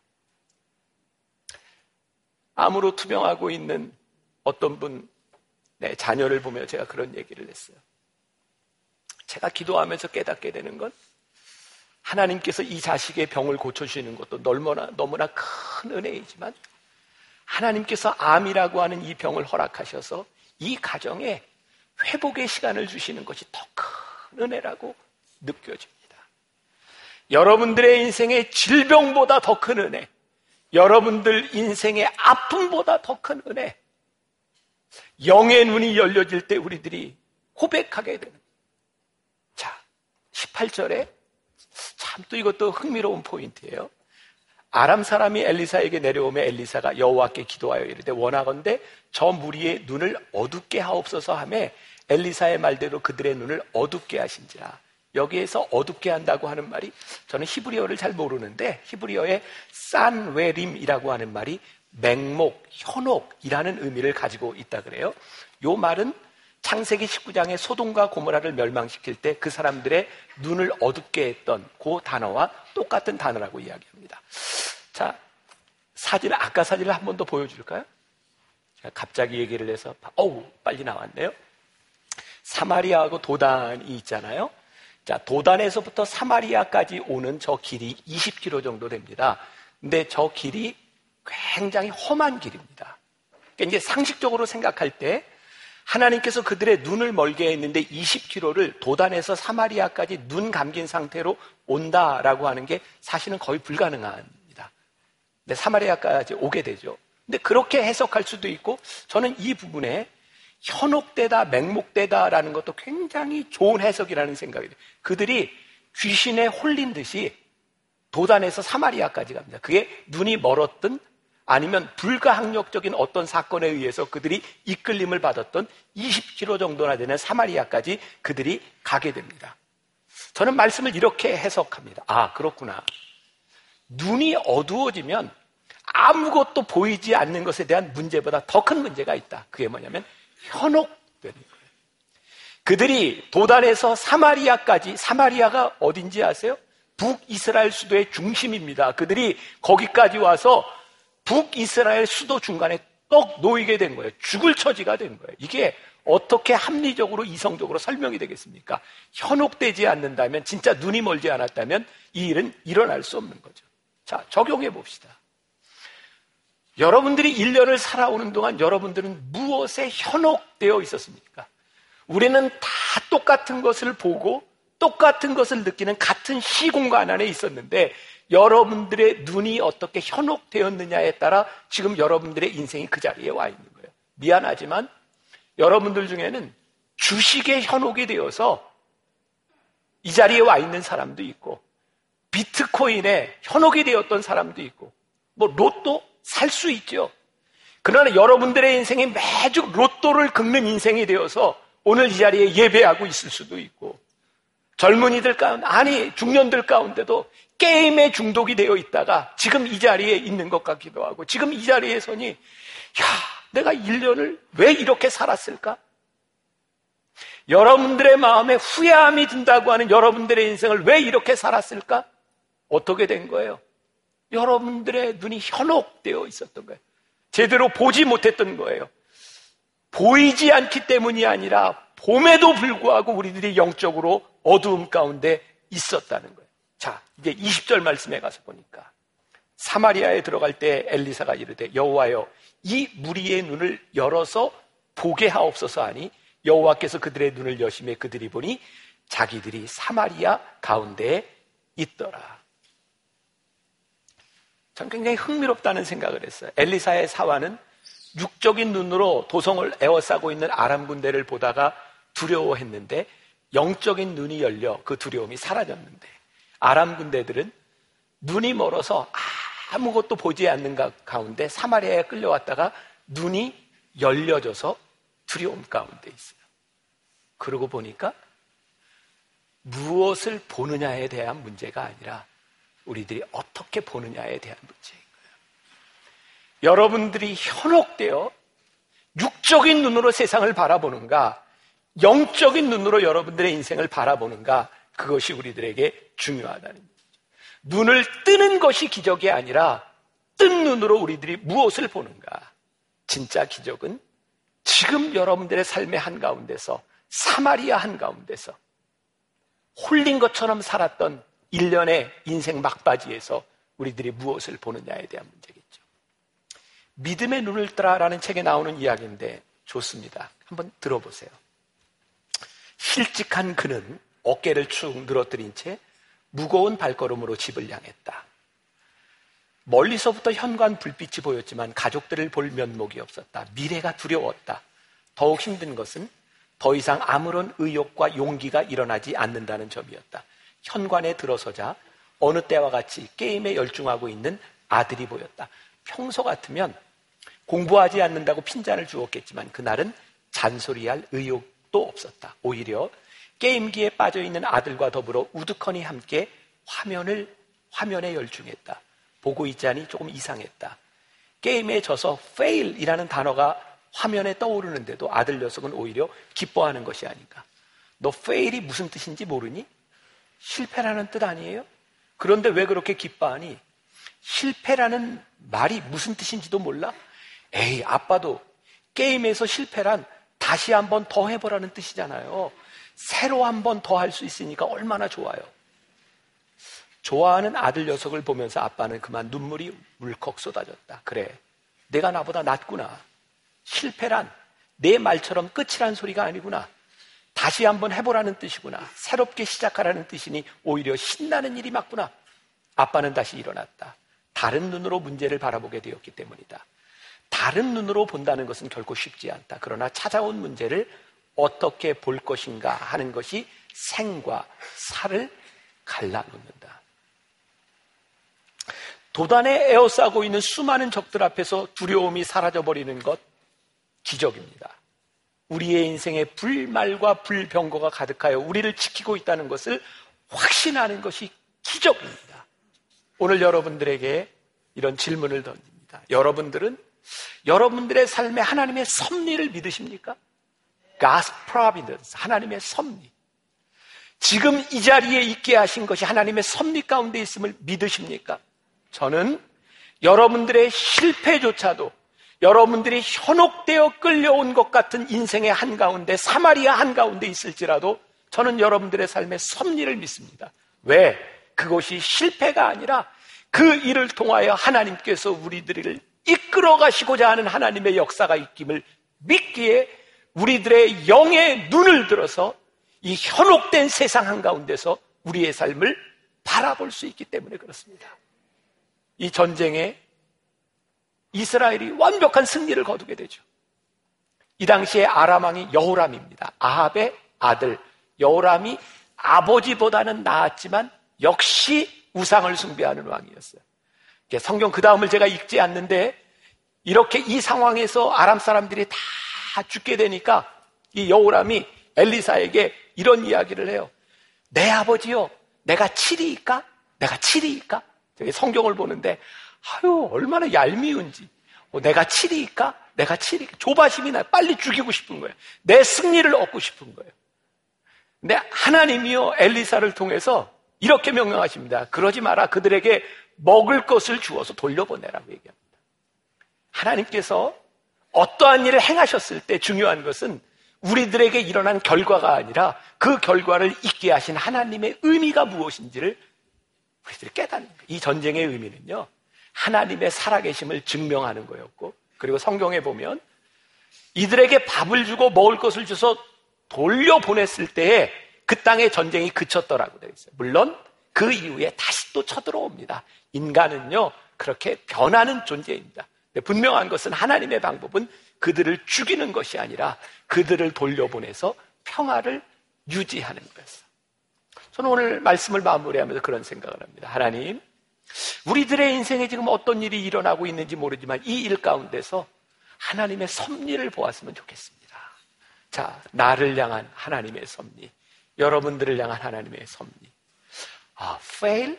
암으로 투병하고 있는 어떤 분, 네, 자녀를 보며 제가 그런 얘기를 했어요. 제가 기도하면서 깨닫게 되는 건 하나님께서 이 자식의 병을 고쳐주시는 것도 너무나, 너무나 큰 은혜이지만 하나님께서 암이라고 하는 이 병을 허락하셔서 이 가정에 회복의 시간을 주시는 것이 더 큰 은혜라고 느껴집니다. 여러분들의 인생의 질병보다 더 큰 은혜, 여러분들 인생의 아픔보다 더 큰 은혜, 영의 눈이 열려질 때 우리들이 고백하게 되는. 자, 십팔 절에 참 또 이것도 흥미로운 포인트예요. 아람 사람이 엘리사에게 내려오며 엘리사가 여호와께 기도하여 이르되 원하건대 저 무리의 눈을 어둡게 하옵소서 하매 엘리사의 말대로 그들의 눈을 어둡게 하신지라. 여기에서 어둡게 한다고 하는 말이, 저는 히브리어를 잘 모르는데 히브리어의 산웨림이라고 하는 말이 맹목, 현혹이라는 의미를 가지고 있다 그래요. 이 말은 창세기 십구 장에 소돔과 고모라를 멸망시킬 때 그 사람들의 눈을 어둡게 했던 그 단어와 똑같은 단어라고 이야기합니다. 자, 사진, 아까 사진을 한 번 더 보여줄까요? 제가 갑자기 얘기를 해서, 어우, 빨리 나왔네요. 사마리아하고 도단이 있잖아요. 자, 도단에서부터 사마리아까지 오는 저 길이 이십 킬로미터 정도 됩니다. 근데 저 길이 굉장히 험한 길입니다. 그러니까 이제 상식적으로 생각할 때 하나님께서 그들의 눈을 멀게 했는데 이십 킬로미터를 도단에서 사마리아까지 눈 감긴 상태로 온다라고 하는 게 사실은 거의 불가능합니다. 근데 사마리아까지 오게 되죠. 근데 그렇게 해석할 수도 있고, 저는 이 부분에 현혹되다, 맹목되다라는 것도 굉장히 좋은 해석이라는 생각이 돼요. 그들이 귀신에 홀린 듯이 도단에서 사마리아까지 갑니다. 그게 눈이 멀었든 아니면 불가항력적인 어떤 사건에 의해서 그들이 이끌림을 받았던 이십 킬로미터 정도나 되는 사마리아까지 그들이 가게 됩니다. 저는 말씀을 이렇게 해석합니다. 아, 그렇구나. 눈이 어두워지면 아무것도 보이지 않는 것에 대한 문제보다 더 큰 문제가 있다. 그게 뭐냐면 현혹되는 거예요. 그들이 도단에서 사마리아까지, 사마리아가 어딘지 아세요? 북이스라엘 수도의 중심입니다. 그들이 거기까지 와서 북이스라엘 수도 중간에 떡 놓이게 된 거예요. 죽을 처지가 된 거예요. 이게 어떻게 합리적으로 이성적으로 설명이 되겠습니까? 현혹되지 않는다면, 진짜 눈이 멀지 않았다면 이 일은 일어날 수 없는 거죠. 자, 적용해 봅시다. 여러분들이 일 년을 살아오는 동안 여러분들은 무엇에 현혹되어 있었습니까? 우리는 다 똑같은 것을 보고 똑같은 것을 느끼는 같은 시공간 안에 있었는데, 여러분들의 눈이 어떻게 현혹되었느냐에 따라 지금 여러분들의 인생이 그 자리에 와 있는 거예요. 미안하지만 여러분들 중에는 주식에 현혹이 되어서 이 자리에 와 있는 사람도 있고, 비트코인에 현혹이 되었던 사람도 있고, 뭐 로또 살 수 있죠. 그러나 여러분들의 인생이 매주 로또를 긁는 인생이 되어서 오늘 이 자리에 예배하고 있을 수도 있고, 젊은이들 가운데, 아니 중년들 가운데도 게임에 중독이 되어 있다가 지금 이 자리에 있는 것 같기도 하고, 지금 이 자리에 서니 야, 내가 일 년을 왜 이렇게 살았을까? 여러분들의 마음에 후회함이 든다고 하는 여러분들의 인생을 왜 이렇게 살았을까? 어떻게 된 거예요? 여러분들의 눈이 현혹되어 있었던 거예요. 제대로 보지 못했던 거예요. 보이지 않기 때문이 아니라 봄에도 불구하고 우리들이 영적으로 어두움 가운데 있었다는 거예요. 자, 이제 이십 절 말씀에 가서 보니까 사마리아에 들어갈 때 엘리사가 이르되 여호와여 이 무리의 눈을 열어서 보게 하옵소서 하니 여호와께서 그들의 눈을 여심해 그들이 보니 자기들이 사마리아 가운데에 있더라. 전 굉장히 흥미롭다는 생각을 했어요. 엘리사의 사화는 육적인 눈으로 도성을 에워싸고 있는 아람 군대를 보다가 두려워했는데 영적인 눈이 열려 그 두려움이 사라졌는데, 아람 군대들은 눈이 멀어서 아무것도 보지 않는 가운데 사마리아에 끌려왔다가 눈이 열려져서 두려움 가운데 있어요. 그러고 보니까 무엇을 보느냐에 대한 문제가 아니라 우리들이 어떻게 보느냐에 대한 문제인 거예요. 여러분들이 현혹되어 육적인 눈으로 세상을 바라보는가, 영적인 눈으로 여러분들의 인생을 바라보는가, 그것이 우리들에게 중요하다는 거죠. 눈을 뜨는 것이 기적이 아니라 뜬 눈으로 우리들이 무엇을 보는가. 진짜 기적은 지금 여러분들의 삶의 한가운데서, 사마리아 한가운데서 홀린 것처럼 살았던 일련의 인생 막바지에서 우리들이 무엇을 보느냐에 대한 문제겠죠. 믿음의 눈을 뜨라라는 책에 나오는 이야기인데 좋습니다. 한번 들어보세요. 실직한 그는 어깨를 축 늘어뜨린 채 무거운 발걸음으로 집을 향했다. 멀리서부터 현관 불빛이 보였지만 가족들을 볼 면목이 없었다. 미래가 두려웠다. 더욱 힘든 것은 더 이상 아무런 의욕과 용기가 일어나지 않는다는 점이었다. 현관에 들어서자 어느 때와 같이 게임에 열중하고 있는 아들이 보였다. 평소 같으면 공부하지 않는다고 핀잔을 주었겠지만 그날은 잔소리할 의욕도 없었다. 오히려 게임기에 빠져있는 아들과 더불어 우두커니 함께 화면을, 화면에 열중했다. 보고 있자니 조금 이상했다. 게임에 져서 fail이라는 단어가 화면에 떠오르는데도 아들 녀석은 오히려 기뻐하는 것이 아닌가. 너 fail이 무슨 뜻인지 모르니? 실패라는 뜻 아니에요? 그런데 왜 그렇게 기뻐하니? 실패라는 말이 무슨 뜻인지도 몰라? 에이, 아빠도 게임에서 실패란 다시 한번 더 해보라는 뜻이잖아요. 새로 한 번 더 할 수 있으니까 얼마나 좋아요. 좋아하는 아들 녀석을 보면서 아빠는 그만 눈물이 울컥 쏟아졌다. 그래, 내가 나보다 낫구나. 실패란 내 말처럼 끝이란 소리가 아니구나. 다시 한번 해보라는 뜻이구나. 새롭게 시작하라는 뜻이니 오히려 신나는 일이 맞구나. 아빠는 다시 일어났다. 다른 눈으로 문제를 바라보게 되었기 때문이다. 다른 눈으로 본다는 것은 결코 쉽지 않다. 그러나 찾아온 문제를 어떻게 볼 것인가 하는 것이 생과 사를 갈라놓는다. 도단에 에워싸고 있는 수많은 적들 앞에서 두려움이 사라져버리는 것, 기적입니다. 우리의 인생에 불말과 불병거가 가득하여 우리를 지키고 있다는 것을 확신하는 것이 기적입니다. 오늘 여러분들에게 이런 질문을 던집니다. 여러분들은 여러분들의 삶에 하나님의 섭리를 믿으십니까? God's providence, 하나님의 섭리. 지금 이 자리에 있게 하신 것이 하나님의 섭리 가운데 있음을 믿으십니까? 저는 여러분들의 실패조차도 여러분들이 현혹되어 끌려온 것 같은 인생의 한가운데, 사마리아 한가운데 있을지라도 저는 여러분들의 삶의 섭리를 믿습니다. 왜? 그것이 실패가 아니라 그 일을 통하여 하나님께서 우리들을 이끌어 가시고자 하는 하나님의 역사가 있음을 믿기에 우리들의 영의 눈을 들어서 이 현혹된 세상 한가운데서 우리의 삶을 바라볼 수 있기 때문에 그렇습니다. 이 전쟁에 이스라엘이 완벽한 승리를 거두게 되죠. 이 당시에 아람 왕이 여호람입니다. 아합의 아들 여호람이 아버지보다는 나았지만 역시 우상을 숭배하는 왕이었어요. 성경 그 다음을 제가 읽지 않는데 이렇게 이 상황에서 아람 사람들이 다 죽게 되니까 이 여호람이 엘리사에게 이런 이야기를 해요. 내 아버지요, 내가 칠이일까? 내가 칠이일까? 성경을 보는데 아유 얼마나 얄미운지. 어, 내가 칠이일까? 내가 칠이일까? 조바심이 나요. 빨리 죽이고 싶은 거예요. 내 승리를 얻고 싶은 거예요. 근데 하나님이요 엘리사를 통해서 이렇게 명령하십니다. 그러지 마라. 그들에게 먹을 것을 주어서 돌려보내라고 얘기합니다. 하나님께서 어떠한 일을 행하셨을 때 중요한 것은 우리들에게 일어난 결과가 아니라 그 결과를 있게 하신 하나님의 의미가 무엇인지를 우리들이 깨닫는 거예요. 이 전쟁의 의미는요, 하나님의 살아계심을 증명하는 거였고, 그리고 성경에 보면 이들에게 밥을 주고 먹을 것을 줘서 돌려보냈을 때에 그 땅의 전쟁이 그쳤더라고 되어 있어요. 물론 그 이후에 다시 또 쳐들어옵니다. 인간은요 그렇게 변하는 존재입니다. 분명한 것은 하나님의 방법은 그들을 죽이는 것이 아니라 그들을 돌려보내서 평화를 유지하는 거였어요. 저는 오늘 말씀을 마무리하면서 그런 생각을 합니다. 하나님, 우리들의 인생에 지금 어떤 일이 일어나고 있는지 모르지만 이 일 가운데서 하나님의 섭리를 보았으면 좋겠습니다. 자, 나를 향한 하나님의 섭리, 여러분들을 향한 하나님의 섭리. 아, fail?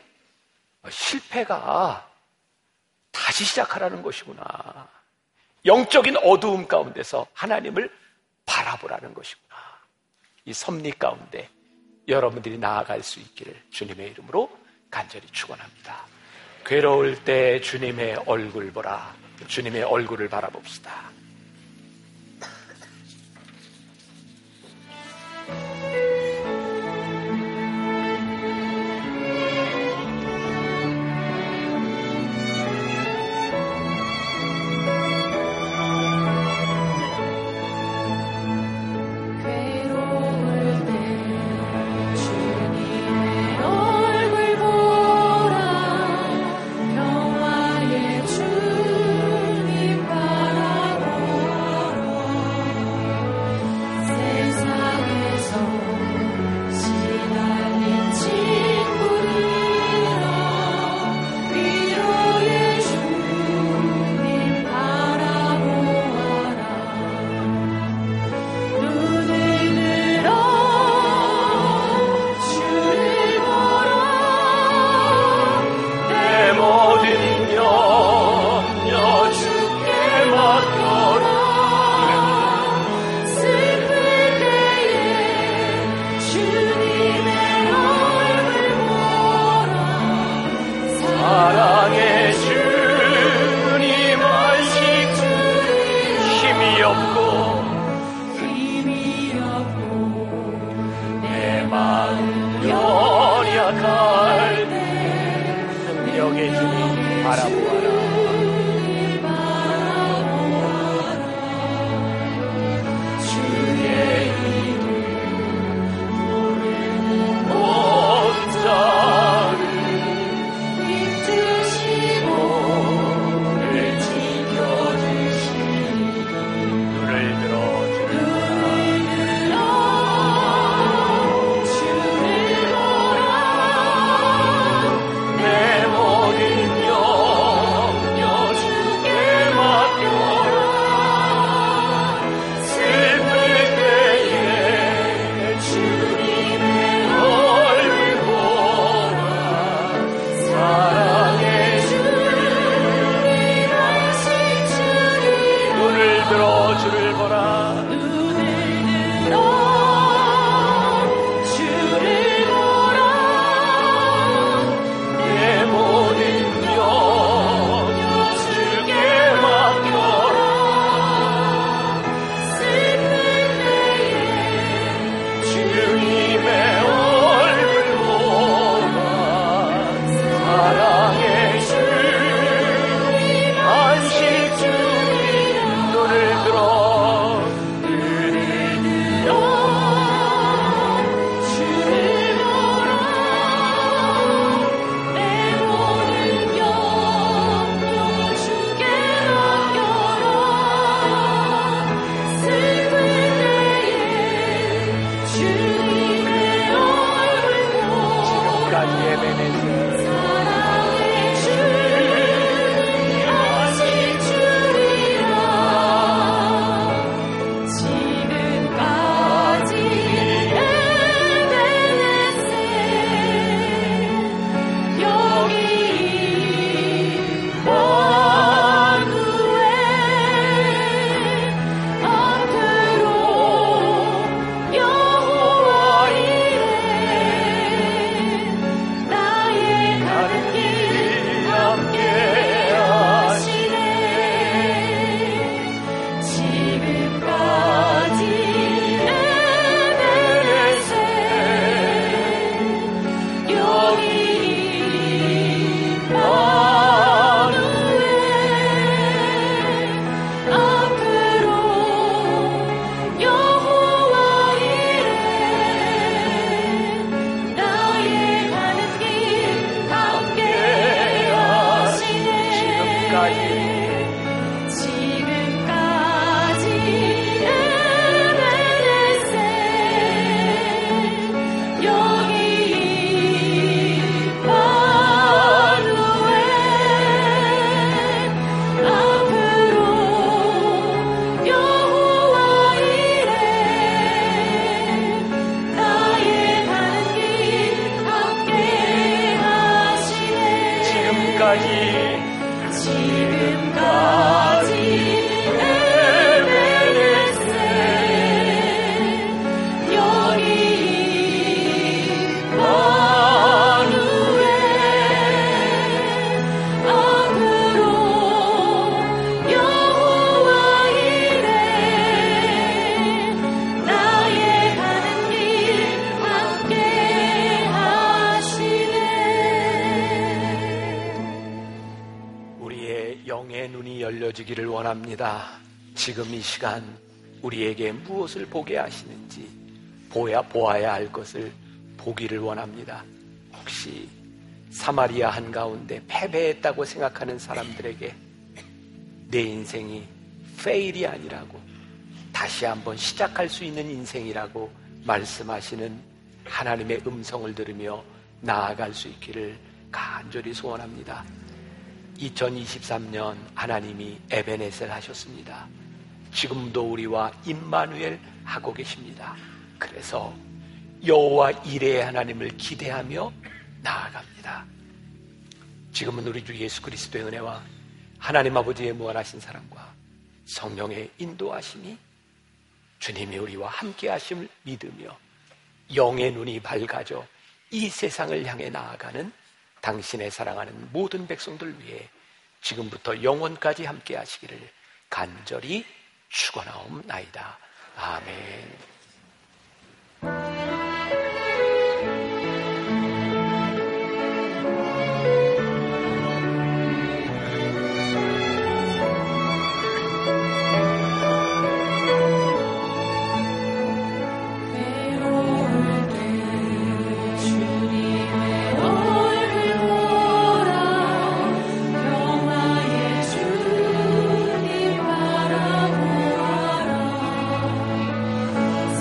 실패가 다시 시작하라는 것이구나. 영적인 어두움 가운데서 하나님을 바라보라는 것이구나. 이 섭리 가운데 여러분들이 나아갈 수 있기를 주님의 이름으로 간절히 축원합니다. 괴로울 때 주님의 얼굴 보라. 주님의 얼굴을 바라봅시다. 주님 바라보 열려지기를 원합니다. 지금 이 시간 우리에게 무엇을 보게 하시는지 보야, 보아야 할 것을 보기를 원합니다. 혹시 사마리아 한가운데 패배했다고 생각하는 사람들에게 내 인생이 페일이 아니라고, 다시 한번 시작할 수 있는 인생이라고 말씀하시는 하나님의 음성을 들으며 나아갈 수 있기를 간절히 소원합니다. 이천이십삼 년 하나님이 에베네셀 하셨습니다. 지금도 우리와 임마누엘 하고 계십니다. 그래서 여호와 이레의 하나님을 기대하며 나아갑니다. 지금은 우리 주 예수 그리스도의 은혜와 하나님 아버지의 무한하신 사랑과 성령의 인도하심이 주님이 우리와 함께 하심을 믿으며 영의 눈이 밝아져 이 세상을 향해 나아가는 당신의 사랑하는 모든 백성들 위해 지금부터 영원까지 함께 하시기를 간절히 축원하옵나이다. 아멘. 주님 바라보아라.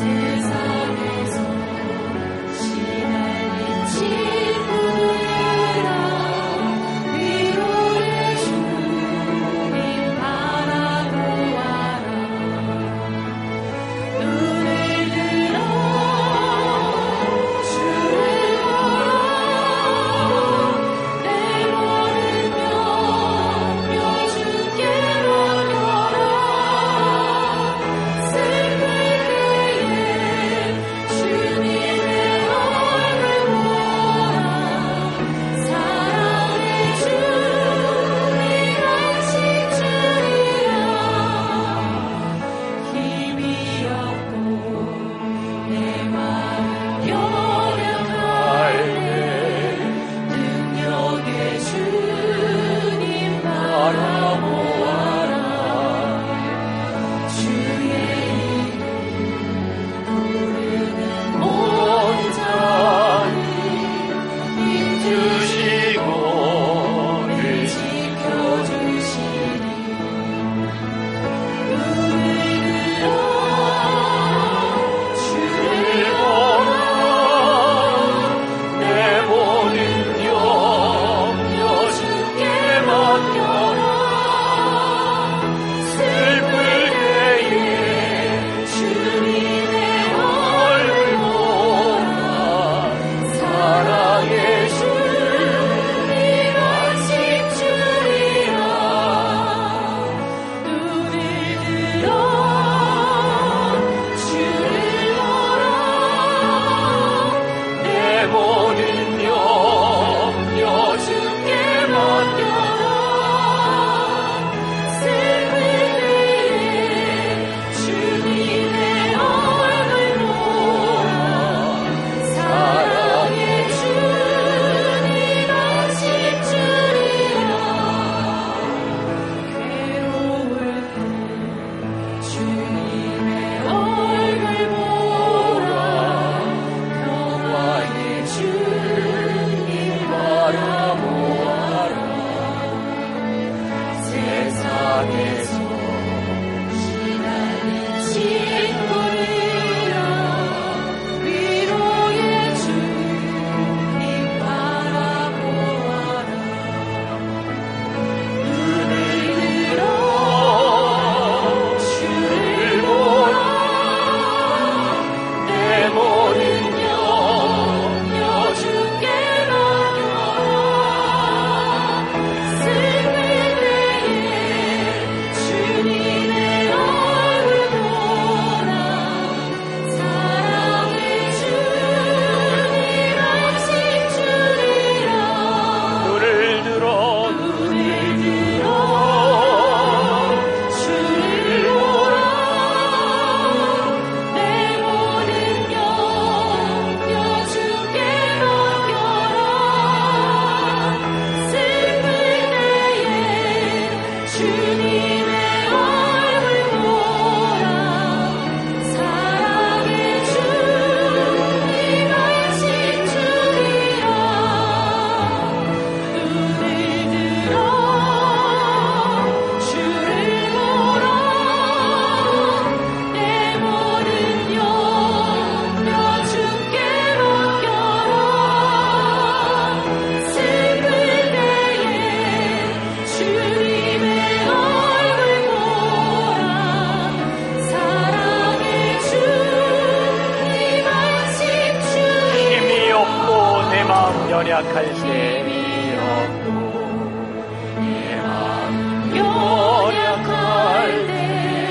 약할 새 없고 내 마음 연약할 때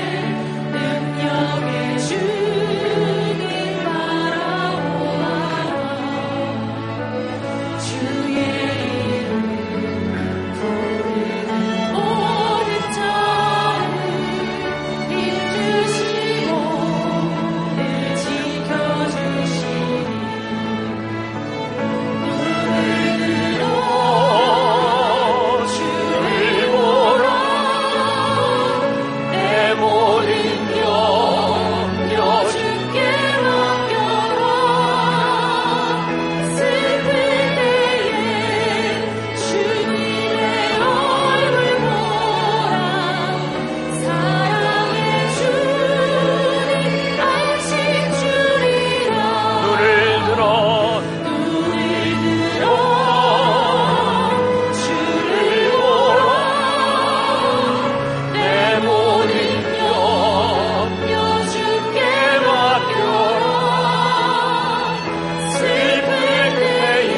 능력의 주님 바라보아라. 주의 이름 부르는 모든 자를 힘주시고 늘 지켜주시니 눈을 들어 주를 보라. 내 모든 염려 주께 맡겨라. 슬플 때에 주님의 얼굴 보라. 사랑의 주님 안식 주리라. 눈을 들어 눈을 들어 주를 보라. 내 모든 염려 주께 맡겨라. 슬플 때에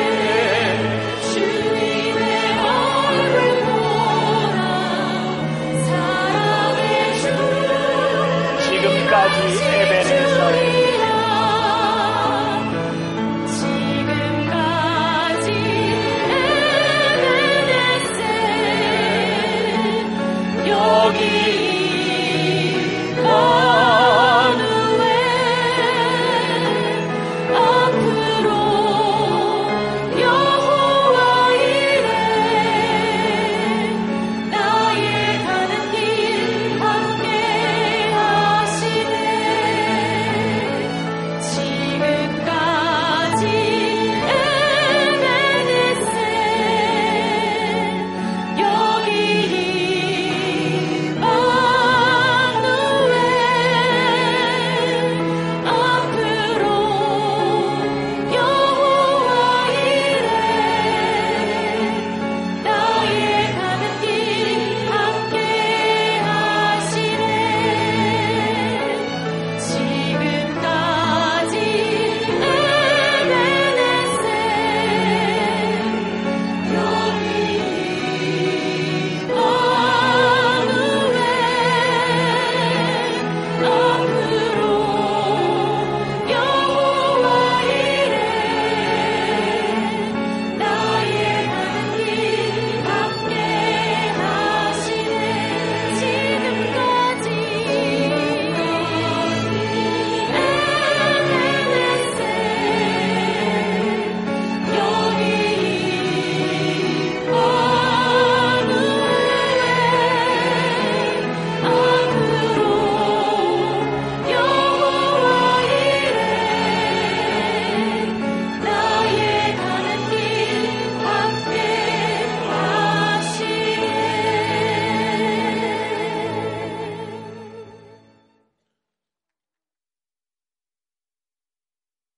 주님의 얼굴 보라. 사랑의 주 지금까지 에베네서의